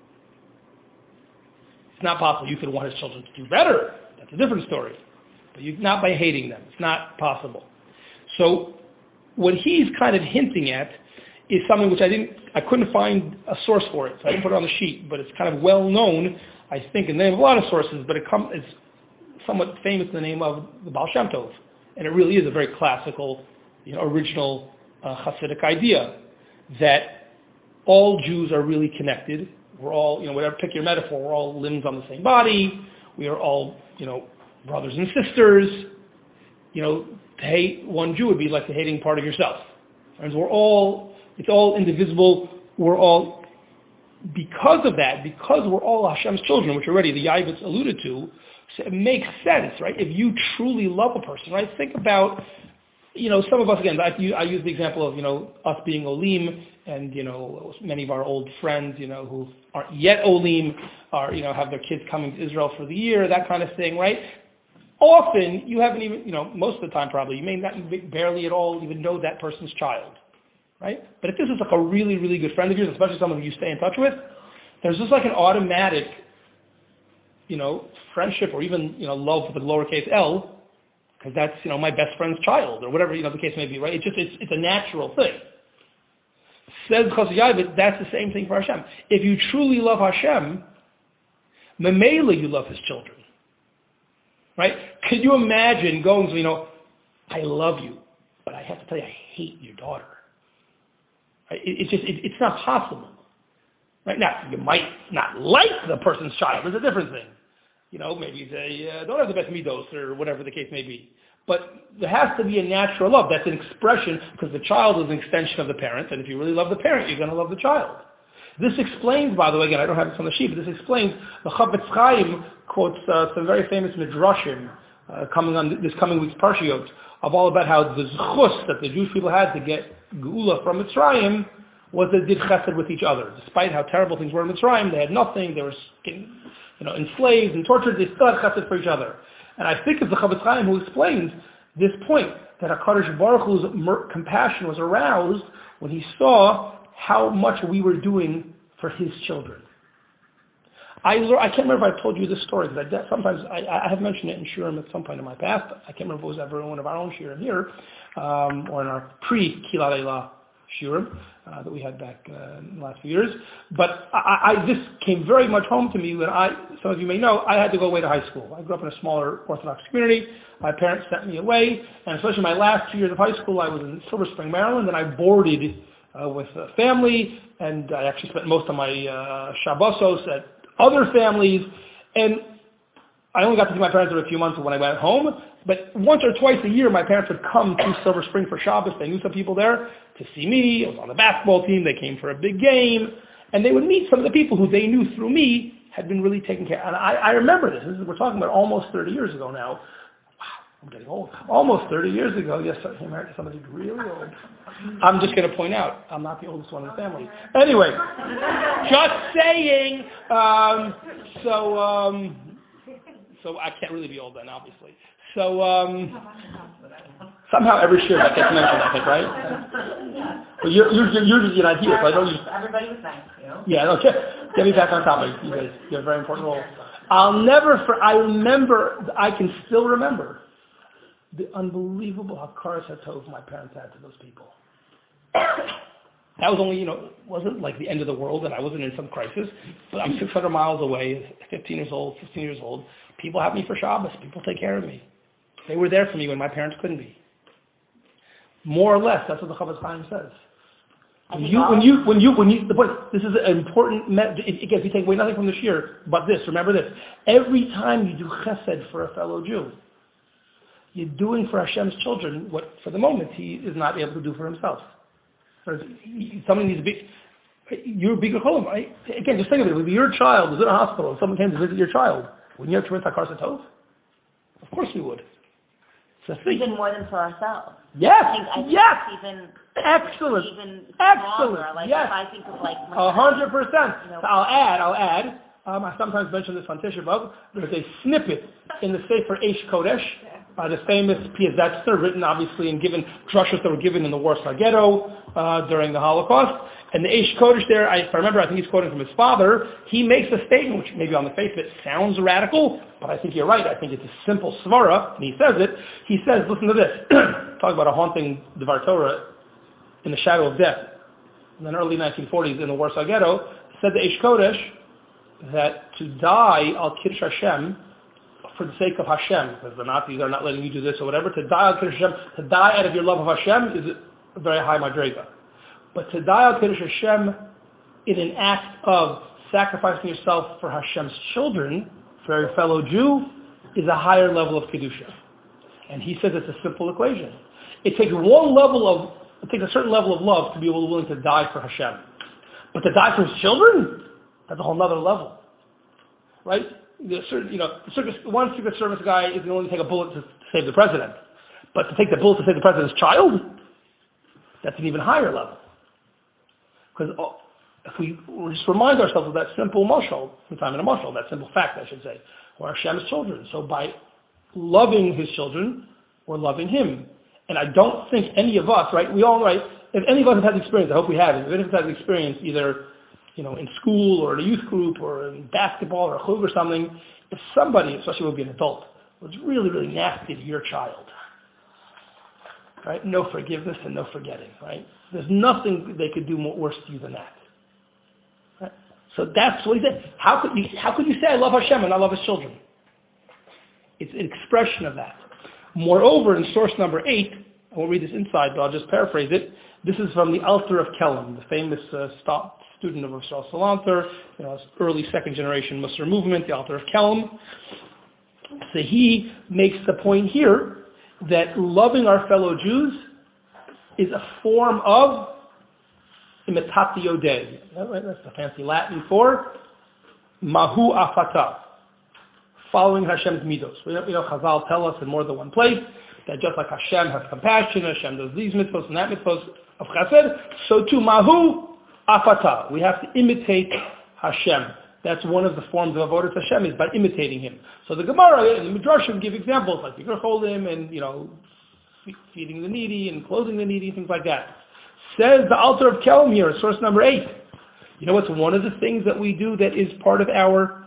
It's not possible. You could want His children to do better. That's a different story. But not by hating them. It's not possible. So what he's kind of hinting at is something which I couldn't find a source for it, so I didn't put it on the sheet, but it's kind of well known, I think, in the name of a lot of sources, but it's somewhat famous in the name of the Baal Shem Tov And it really is a very classical, original Hasidic idea that all Jews are really connected. We're all, whatever, pick your metaphor, we're all limbs on the same body. We are all, brothers and sisters. To hate one Jew would be like hating part of yourself. Friends, it's all indivisible. We're all, because of that, because we're all Hashem's children, which already the Yavitz alluded to, so it makes sense, right? If you truly love a person, right? Think about, some of us, again, I use the example of, us being Olim, and, many of our old friends, who aren't yet Olim, are, have their kids coming to Israel for the year, that kind of thing, right? Often, you haven't even, most of the time probably, you may not barely at all even know that person's child, right? But if this is like a really, really good friend of yours, especially someone you stay in touch with, there's just like an automatic, friendship or even, love with a lowercase L, because that's, my best friend's child, or whatever, the case may be, right? It's a natural thing. Says Chassid Yavit, that's the same thing for Hashem. If you truly love Hashem, memela you love His children. Right? Could you imagine going to, I love you, but I have to tell you, I hate your daughter. Right? It's not possible. Right? Now, you might not like the person's child. It's a different thing. Maybe they don't have the best midos or whatever the case may be. But there has to be a natural love. That's an expression, because the child is an extension of the parent, and if you really love the parent, you're going to love the child. This explains, by the way, again, I don't have this on the sheet, but this explains, the Chavetz Chaim quotes some very famous midrashim this coming week's Parshiyot, of all about how the zchus that the Jewish people had to get Geula from Mitzrayim was they did chesed with each other. Despite how terrible things were in Mitzrayim, they had nothing, they were enslaved and tortured, they still had chesed for each other. And I think it's the Chavetz Chaim who explains this point, that HaKadosh Baruch Hu's compassion was aroused when he saw how much we were doing for his children. I can't remember if I told you this story, because sometimes I have mentioned it in Shurim at some point in my past. I can't remember if it was ever in one of our own Shurim here, or in our pre-Kilat Eilah Shurim that we had back in the last few years. But this came very much home to me when some of you may know, I had to go away to high school. I grew up in a smaller Orthodox community. My parents sent me away, and especially my last 2 years of high school, I was in Silver Spring, Maryland, and I boarded with a family, and I actually spent most of my Shabbosos at other families, and I only got to see my parents for a few months when I went home, but once or twice a year my parents would come to Silver Spring for Shabbos. They knew some people there to see me. I was on the basketball team. They came for a big game, and they would meet some of the people who they knew through me had been really taken care of. And I remember this. We're talking about almost 30 years ago now. Wow, I'm getting old. Almost 30 years ago. Yes, I married somebody really old. I'm just going to point out, I'm not the oldest one in the family. Anyway, just saying. So I can't really be old then, obviously. So somehow every year that gets mentioned, I think, right? Well, you're not here, so I don't use...
Everybody was nice,
Yeah, no, get me back on topic. You guys, you have a very important role. I can still remember the unbelievable hakaras hatov my parents had to those people. That was only, wasn't like the end of the world, and I wasn't in some crisis, but I'm 600 miles away, 15 years old. People have me for Shabbos. People take care of me. They were there for me when my parents couldn't be. More or less, that's what the Chavetz Chaim says. The point, this is an important, again, if you take away nothing from this year, but this, remember this. Every time you do chesed for a fellow Jew, you're doing for Hashem's children what, for the moment, he is not able to do for himself. Something needs to be, you're a bigger cholim, right? Again, just think of it. If your child was in a hospital and someone came to visit your child, wouldn't you have to rinse hakaras hatov? Of course we would.
Even more than for ourselves.
Yes.
I think even
excellent.
Even
excellent.
Stronger. Like
yes.
if I think of like
100%. So I'll add. I sometimes mention this on Tisha B'Av. There's a snippet in the Sefer Eish Kodesh by the famous Piazetzner, written obviously and given drushos that were given in the Warsaw Ghetto during the Holocaust. And the Eish Kodesh there, if I remember, I think he's quoting from his father. He makes a statement, which maybe on the face of it sounds radical, but I think you're right. I think it's a simple svara, and he says it. He says, listen to this. Talk about a haunting Dvar Torah in the shadow of death. In the early 1940s in the Warsaw Ghetto, said the Eish Kodesh that to die al Kiddush Hashem for the sake of Hashem, because the Nazis are not letting you do this or whatever, to die al Kiddush Hashem, to die out of your love of Hashem is a very high madrega. But to die al Kiddush Hashem in an act of sacrificing yourself for Hashem's children, for your fellow Jew, is a higher level of Kedusha. And he says it's a simple equation. It takes a certain level of love to be willing to die for Hashem. But to die for his children, that's a whole other level. Right? One Secret Service guy is going to take a bullet to save the president. But to take the bullet to save the president's child, that's an even higher level. Because if we just remind ourselves of that simple mashal, that simple fact, I should say, we're Hashem's children. So by loving his children, we're loving him. And I don't think any of us, right, if any of us have had the experience, I hope we have, if any of us have the experience either, in school or in a youth group or in basketball or a chug or something, if somebody, especially would be an adult, was really, really nasty to your child, right, no forgiveness and no forgetting, right? There's nothing they could do more worse to you than that. Right? So that's what he said. How could you say I love Hashem and I love his children? It's an expression of that. Moreover, in source number 8, I won't read this inside, but I'll just paraphrase it. This is from the Alter of Kelm, the famous student of Rav Salanter, early second generation Musar movement, the Alter of Kelm. So he makes the point here that loving our fellow Jews is a form of imitatio Dei. That's the fancy Latin for mahu afata, following Hashem's midos. Chazal tell us in more than one place that just like Hashem has compassion, Hashem does these mitzvos and that mitzvos of chesed, so too mahu afata. We have to imitate Hashem. That's one of the forms of avodas Hashem, is by imitating him. So the Gemara and the Midrashim give examples like Bikkur Cholim and feeding the needy and clothing the needy, things like that. Says the Alter of Kelm here, source number 8. You know what's one of the things that we do that is part of our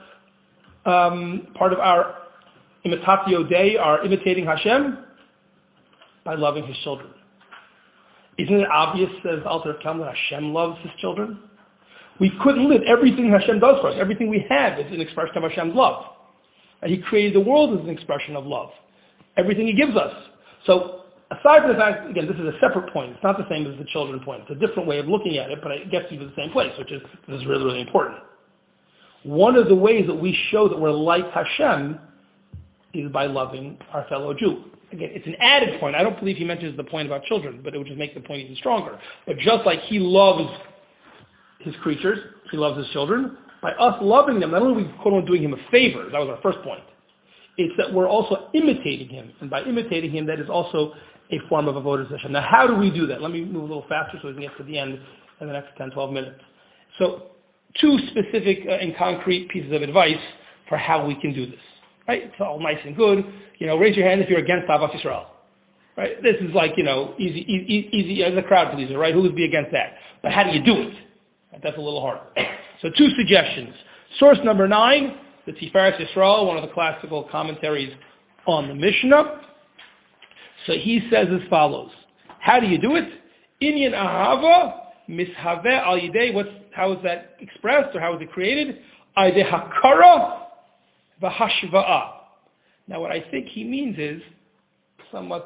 imitatio Dei, our imitating Hashem? By loving his children. Isn't it obvious, says the Alter of Kelm, that Hashem loves his children? We couldn't live. Everything Hashem does for us, everything we have is an expression of Hashem's love. And he created the world as an expression of love. Everything he gives us. So aside from the fact, again, this is a separate point. It's not the same as the children point. It's a different way of looking at it, but it gets you to the same place, which is, this is really, really important. One of the ways that we show that we're like Hashem is by loving our fellow Jew. Again, it's an added point. I don't believe he mentions the point about children, but it would just make the point even stronger. But just like he loves his creatures, he loves his children, by us loving them, not only are we quote unquote doing him a favor, that was our first point, it's that we're also imitating him. And by imitating him, that is also a form of avodas Hashem. Now, how do we do that? Let me move a little faster so we can get to the end in the next 10, 12 minutes. So, 2 specific and concrete pieces of advice for how we can do this. Right? It's all nice and good. Raise your hand if you're against Ahavas Yisrael. Right? This is like, easy as a crowd pleaser, right? Who would be against that? But how do you do it? That's a little harder. So 2 suggestions. Source number 9, the Tiferes Yisrael, one of the classical commentaries on the Mishnah. So he says as follows. How do you do it? Inyan ahava mishave al yidei. How is that expressed, or how is it created? Aydei hakara v'hashva'a. Now what I think he means is somewhat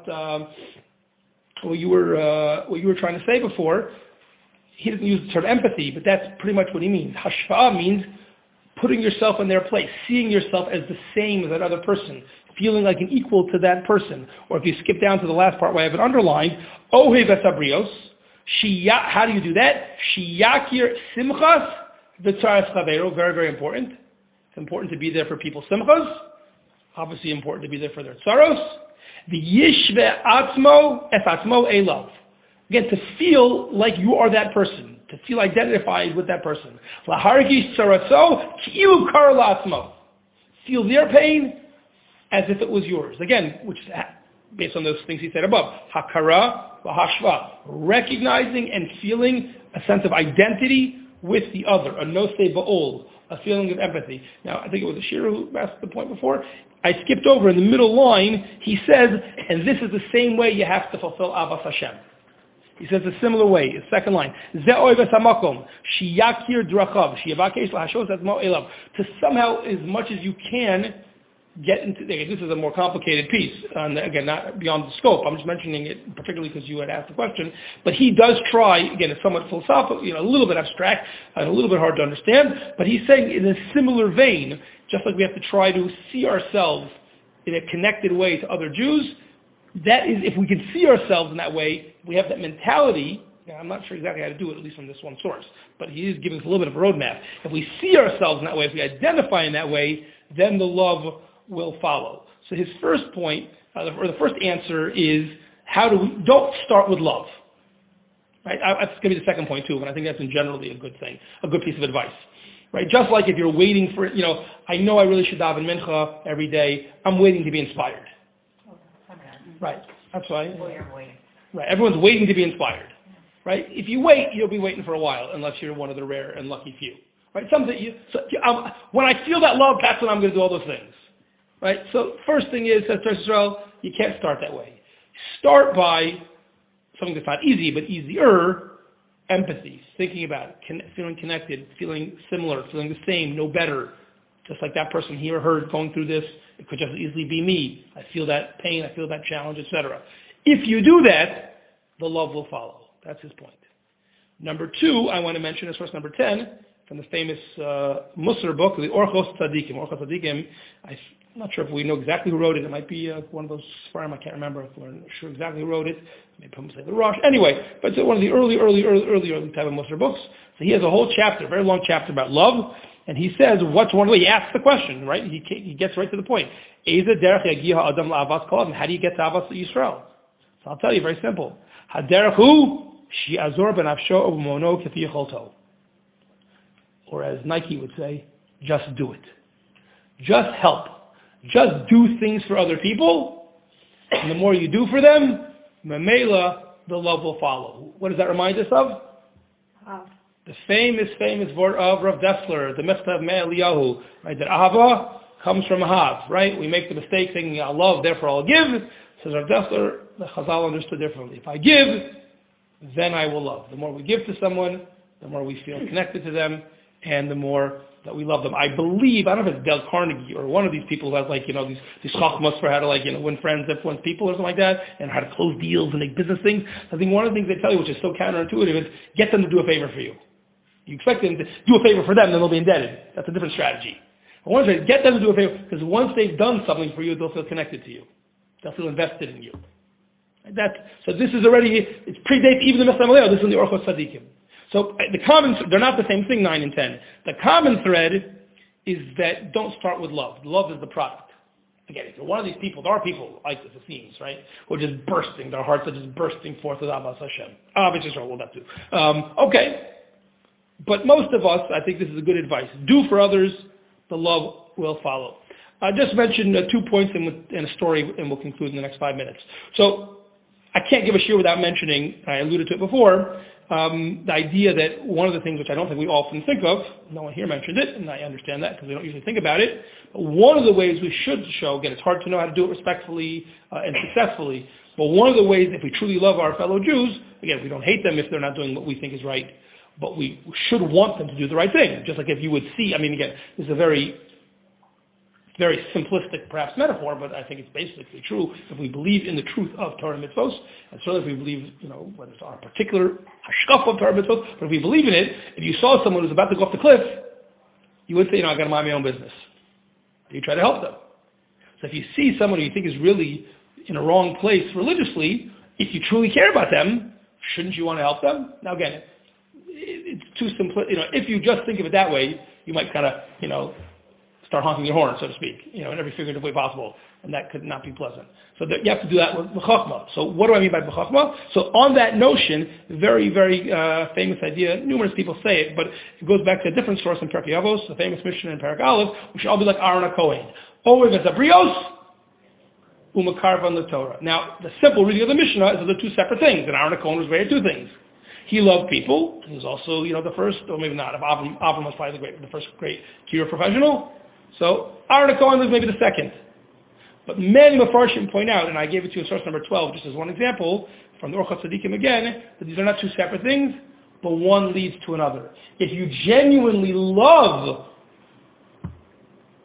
what you were trying to say before. He doesn't use the term empathy, but that's pretty much what he means. Hashva'a means putting yourself in their place, seeing yourself as the same as that other person, feeling like an equal to that person. Or if you skip down to the last part where I have it underlined, Ohev esabrios, how do you do that? Shiyakir simchas v'tzaras chaveiro, very, very important. It's important to be there for people's simchas. Obviously important to be there for their tzaros. The yishve atzmo es atzmo elav. Again, to feel like you are that person, to feel identified with that person. Lahargish tzaraso ki'ilu kar la'atzmo. Feel their pain as if it was yours. Again, which is based on those things he said above. Hakara v'hashva. Recognizing and feeling a sense of identity with the other. A nosei ba'ol. A feeling of empathy. Now, I think it was Ashira who asked the point before. I skipped over in the middle line. He says, and this is the same way you have to fulfill Ahavas Hashem. He says a similar way. The second line. To somehow, as much as you can, get into, this is a more complicated piece, and again, not beyond the scope. I'm just mentioning it particularly because you had asked the question. But he does try, again, it's somewhat philosophical, a little bit abstract, and a little bit hard to understand, but he's saying in a similar vein, just like we have to try to see ourselves in a connected way to other Jews, that is, if we can see ourselves in that way, we have that mentality. Now, I'm not sure exactly how to do it, at least from this one source, but he is giving us a little bit of a roadmap. If we see ourselves in that way, if we identify in that way, then the love will follow. So his first point, or the first answer is, don't start with love. Right? That's going to be the second point too, but I think that's generally a good thing, a good piece of advice. Right? Just like if you're waiting for, I know I really should daven mincha every day, I'm waiting to be inspired. Right. That's why. Right. Everyone's waiting to be inspired. Right? If you wait, you'll be waiting for a while, unless you're one of the rare and lucky few. Right? When I feel that love, that's when I'm going to do all those things. Right? So first thing is, says Israel, you can't start that way. Start by something that's not easy, but easier, empathy, thinking about it, feeling connected, feeling similar, feeling the same, no better. Just like that person he or her going through this, it could just easily be me. I feel that pain, I feel that challenge, etc. If you do that, the love will follow. That's his point. Number two, I want to mention is source number 10, from the famous Musar book, the Orchos Tzadikim. Orchos Tzadikim, I'm not sure if we know exactly who wrote it. It might be one of those Sfarim, I can't remember if we're sure exactly who wrote it. Maybe people say the Rosh. Anyway, but it's one of the early type of Musar books. So he has a whole chapter, a very long chapter about love, and he says, what's one way? He asks the question, right? He gets right to the point. How do you get to Avas Yisrael? So I'll tell you, very simple. Or as Nike would say, just do it. Just help. Just do things for other people, and the more you do for them, Mamela, the love will follow. What does that remind us of? The famous word of Rav Dessler, the Mechtav Me'Eliyahu, right? That Ahava comes from Ahav, right? We make the mistake thinking I'll love, therefore I'll give. Says Rav Dessler, the Chazal understood differently. If I give, then I will love. The more we give to someone, the more we feel connected to them, and the more that we love them. I believe, I don't know if it's Dale Carnegie or one of these people who has these chachmas for how to win friends, influence people or something like that, and how to close deals and make business things. I think one of the things they tell you, which is so counterintuitive, is get them to do a favor for you. You expect them to do a favor for them, then they'll be indebted. That's a different strategy. But one is get them to do a favor, because once they've done something for you, they'll feel connected to you. They'll feel invested in you. So this is already, it predates even the Mechtav Me'Eliyahu. This is in the Orchos Tzadikim. So they're not the same thing, 9 and 10. The common thread is that don't start with love. Love is the product. Again, if you're one of these people, there are people like this, it seems, right? Who are just bursting, their hearts are just bursting forth with Abbas Hashem. Abbas Yisrael, well, that too. Okay. But most of us, I think this is a good advice. Do for others, the love will follow. I just mentioned 2 points in a story, and we'll conclude in the next 5 minutes. So I can't give a shiur without mentioning, I alluded to it before, the idea that one of the things which I don't think we often think of, no one here mentioned it, and I understand that because we don't usually think about it, but one of the ways we should show, again, it's hard to know how to do it respectfully and successfully, but one of the ways if we truly love our fellow Jews, again, we don't hate them if they're not doing what we think is right, but we should want them to do the right thing. Just like if you would see, again, this is a very simplistic, perhaps, metaphor, but I think it's basically true. If we believe in the truth of Torah mitzvos, and certainly if we believe, whether it's our particular hashkaf of Torah mitzvos, but if we believe in it, if you saw someone who's about to go off the cliff, you would say, I got to mind my own business. You try to help them. So if you see someone who you think is really in a wrong place religiously, if you truly care about them, shouldn't you want to help them? Now again, it's too simple. If you just think of it that way, you might kind of, start honking your horn, so to speak, in every figurative way possible, and that could not be pleasant. So you have to do that with b'chachma. So what do I mean by b'chachma? So on that notion, very, very famous idea, numerous people say it, but it goes back to a different source in Pirkei Avos, the famous Mishnah in Perek Aleph, we should all be like Aaron HaKohen. Ohev Zabrios, u'makarvan l'Torah. Now, the simple reading of the Mishnah is that they're two separate things, and Aaron HaKohen was great at two things. He loved people. He was also, the first, or maybe not, Avram was probably the first great Kira professional. So Aaron HaKohen was maybe the second. But many Mefarshim point out, and I gave it to you in source number 12, just as one example, from the Orchos Tzadikim again, that these are not two separate things, but one leads to another. If you genuinely love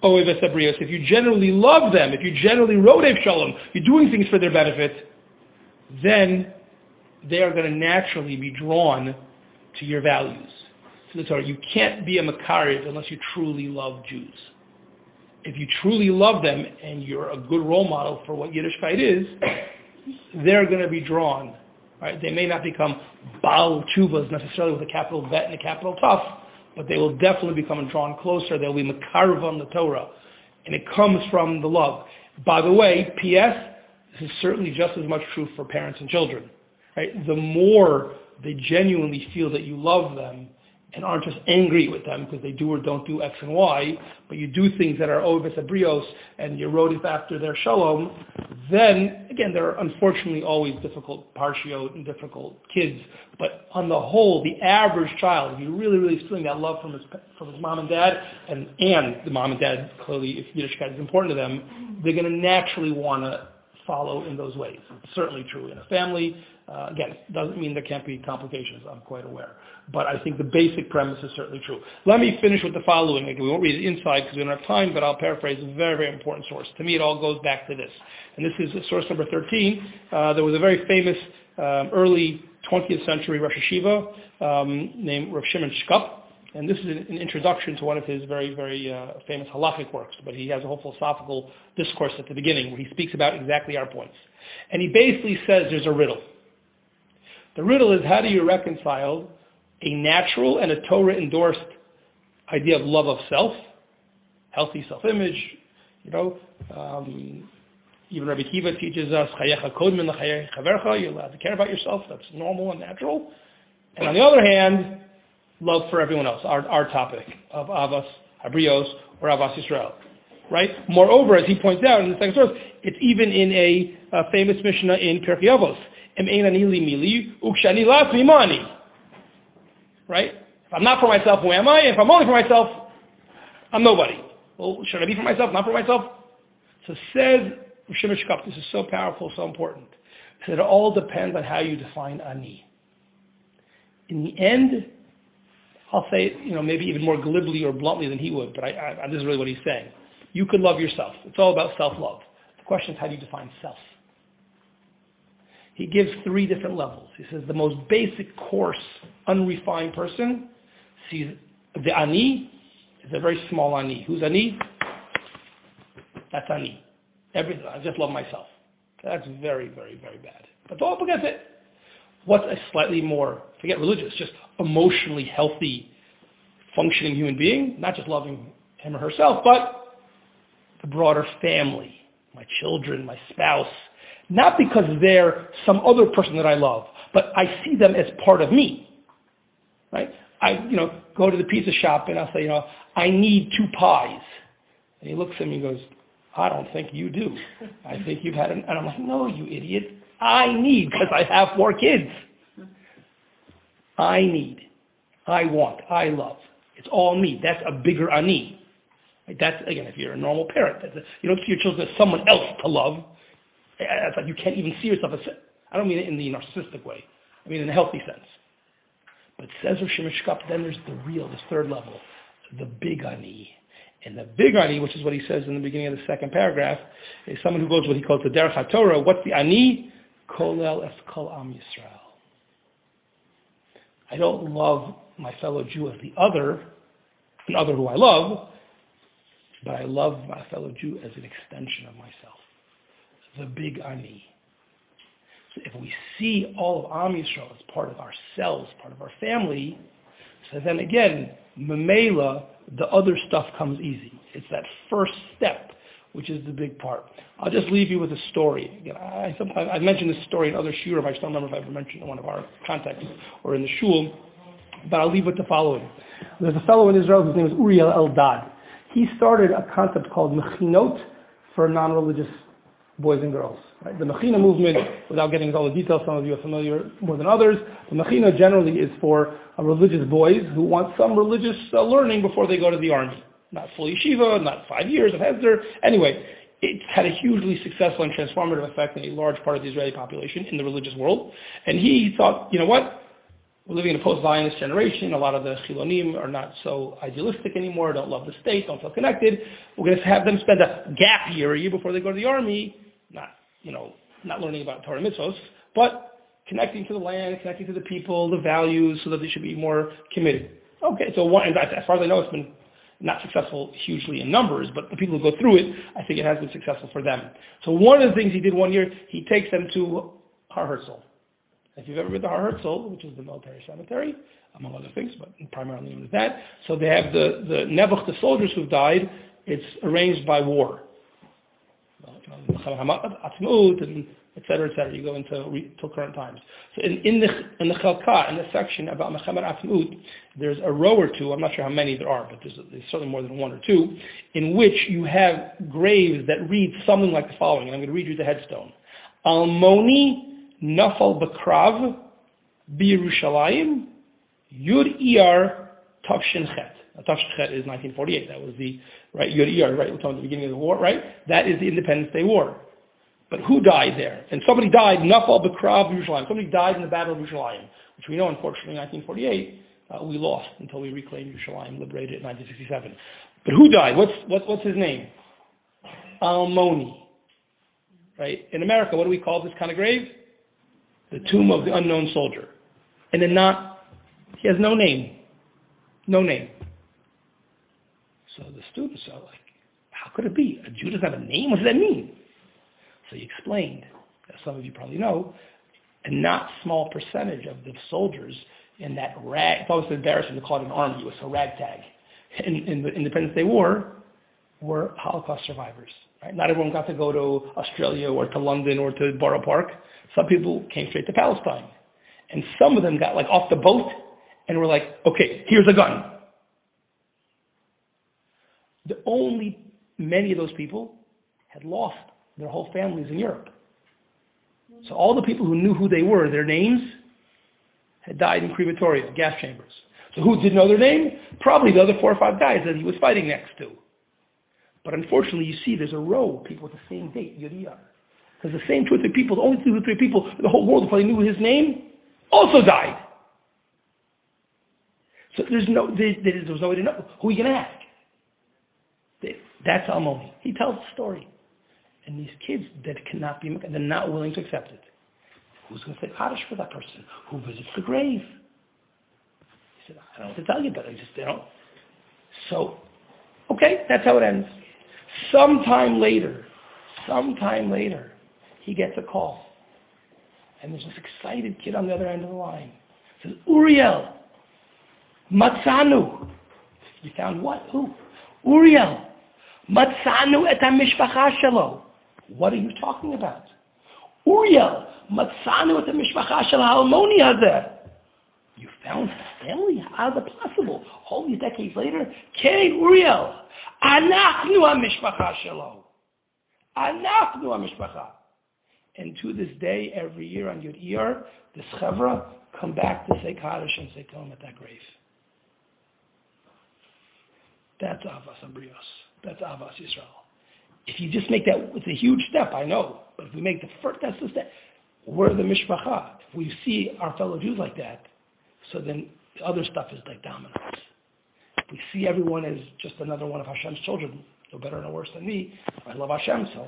oeves habrios, if you generally love them, if you generally rodev shalom, you're doing things for their benefit, then they are going to naturally be drawn to your values. So you can't be a Makariv unless you truly love Jews. If you truly love them and you're a good role model for what Yiddishkeit is, they're going to be drawn. Right? They may not become Baal Tshuvas necessarily with a capital Bet and a capital Taf, but they will definitely become drawn closer. They'll be Makariv on the Torah. And it comes from the love. By the way, P.S., this is certainly just as much true for parents and children. Right? The more they genuinely feel that you love them and aren't just angry with them because they do or don't do X and Y, but you do things that are oeves habrios and you rodef after their shalom, then, again, there are unfortunately always difficult parshiot and difficult kids, but on the whole, the average child, if you're really, really feeling that love from his mom and dad, and the mom and dad, clearly, if Yiddishkeit is important to them, they're going to naturally want to follow in those ways. It's certainly true in a family. Again, doesn't mean there can't be complications, I'm quite aware. But I think the basic premise is certainly true. Let me finish with the following. Again, we won't read it inside because we don't have time, but I'll paraphrase a very, very important source. To me, it all goes back to this. And this is source number 13. There was a very famous early 20th century Rosh Hashiva named Rav Shimon Shkup. And this is an introduction to one of his very, very famous halachic works. But he has a whole philosophical discourse at the beginning where he speaks about exactly our points. And he basically says there's a riddle. The riddle is, how do you reconcile a natural and a Torah-endorsed idea of love of self, healthy self-image, even Rabbi Kiva teaches us, chayecha kodmin l'chayecha chavercha, you're allowed to care about yourself, that's normal and natural. And on the other hand, love for everyone else, our topic of Avas Habrios or Avas Yisrael. Right? Moreover, as he points out in the second source, it's even in a famous Mishnah in Pirkei Avos. Right? If I'm not for myself, who am I? If I'm only for myself, I'm nobody. Well, should I be for myself, not for myself? So says Shimon Shkup, this is so powerful, so important. He said it all depends on how you define ani. In the end, I'll say it, maybe even more glibly or bluntly than he would, but this is really what he's saying. You could love yourself. It's all about self-love. The question is, how do you define self? He gives 3 different levels. He says the most basic, coarse, unrefined person sees the ani is a very small ani. Who's ani? That's ani. Everything. I just love myself. That's very, very, very bad. But the Alpha gets it. What's a slightly more, forget religious, just emotionally healthy, functioning human being, not just loving him or herself, but the broader family, my children, my spouse, not because they're some other person that I love, but I see them as part of me, right? I, go to the pizza shop and I'll say, I need 2 pies. And he looks at me and goes, I don't think you do. I think you've had and I'm like, no, you idiot. I need, because I have 4 kids. I need, I want, I love. It's all me. That's a bigger ani. That's, again, if you're a normal parent, you don't see your children as someone else to love. It's like you can't even see yourself as, I don't mean it in the narcissistic way. I mean in a healthy sense. But says Rav Shimon Shkup, then there's this 3rd level, the big ani. And the big ani, which is what he says in the beginning of the 2nd paragraph, is someone who goes what he calls the Derech HaTorah. What's the ani? Kolel es kol am Yisrael. I don't love my fellow Jew as the other, an other who I love, but I love my fellow Jew as an extension of myself. The big ani. So if we see all of Am Yisrael as part of ourselves, part of our family, so then again, Memela, the other stuff comes easy. It's that first step, which is the big part. I'll just leave you with a story. Again, I mentioned this story in other shurim. I just don't remember if I ever mentioned it in one of our contexts or in the shul, but I'll leave with the following. There's a fellow in Israel whose name is Uriel Eldad. He started a concept called Mechinot for non-religious boys and girls. Right? The Mechina movement, without getting into all the details, some of you are familiar more than others, the Mechina generally is for religious boys who want some religious learning before they go to the army. Not full yeshiva, not 5 years of Hesder. Anyway, it's had a hugely successful and transformative effect in a large part of the Israeli population in the religious world. And he thought, you know what? we're living in a post-Zionist generation. A lot of the Chilonim are not so idealistic anymore, don't love the state, don't feel connected. We're going to have them spend a gap year, a year before they go to the army, not learning about Torah mitzvos, but connecting to the land, connecting to the people, the values, so that they should be more committed. Okay, so as far as I know, it's been not successful hugely in numbers, but the people who go through it, I think it has been successful for them. So one of the things he did one year, he takes them to Har Herzl. If you've ever been to Har Herzl, which is the military cemetery, among other things, but primarily known as that, so they have the Nebuch, the soldiers who've died, it's arranged by war. Atzmaut, and et cetera, you go till current times. So in the Chalka, in the section about Mechamer Atzmaut, there's a row or two, I'm not sure how many there are, but there's certainly more than one or two, in which you have graves that read something like the following, and I'm going to read you the headstone. Almoni Nafal Bakrav B'Yerushalayim Yud Iyar Tavshin Chet. Tavshin Chet is 1948. That was the, right, Yud Iyar, right, we're talking at the beginning of the war, right? That is the Independence Day War. But who died there? And somebody died, Nafal Bakrav B'Yerushalayim. Somebody died in the Battle of Yerushalayim, which we know, unfortunately, in 1948, we lost until we reclaimed Yerushalayim, liberated in 1967. But who died? What's his name? Almoni. Right? In America, what do we call this kind of grave? The tomb of the unknown soldier. And then he has no name. No name. So the students are like, how could it be? A Jew doesn't have a name? What does that mean? So he explained, as some of you probably know, a not small percentage of the soldiers in that it's always embarrassing to call it an army, it was a ragtag. In the Independence Day War, were Holocaust survivors. Right? Not everyone got to go to Australia or to London or to Borough Park. Some people came straight to Palestine. And some of them got off the boat and were like, okay, here's a gun. Many of those people had lost their whole families in Europe. So all the people who knew who they were, their names, had died in crematoria, gas chambers. So who did know their name? Probably the other 4 or 5 guys that he was fighting next to. But unfortunately, you see there's a row of people with the same date, Yud Iyar. Because the same 2 or 3 people, the only 2 or 3 people in the whole world who probably knew his name, also died. So there was no way to know. Who are you going to ask? That's Almoni. He tells the story. And these kids that cannot be, they're not willing to accept it. Who's going to say Kaddish for that person? Who visits the grave? He said, I don't know what to tell you, but they don't. So, okay, that's how it ends. Sometime later, he gets a call. And there's this excited kid on the other end of the line. He says, Uriel, Matzanu. You found what? Who? Uriel, Matzanu et ha-mishpacha shelo. What are you talking about? Uriel, Matzanu et ha-mishpacha shel ha-Almoni hazeh. You found his family? How is it possible? All these decades later? Kein Uriel, anachnu ha-mishpacha shelo. Anachnu ha-mishpacha. And to this day, every year on Yud Iyar, the Chevra come back to say Kaddish and say Tehillim at that grave. That's Avas Abrios. That's Avas Yisrael. If you just make that, it's a huge step, I know. But if we make the first, that's the step. We're the mishpacha. If we see our fellow Jews like that, so then the other stuff is like dominoes. If we see everyone as just another one of Hashem's children, no better or no worse than me, I love Hashem, so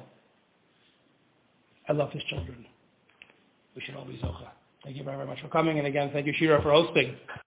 I love his children. We should all be zocha. Thank you very, very much for coming. And again, thank you, Shira, for hosting.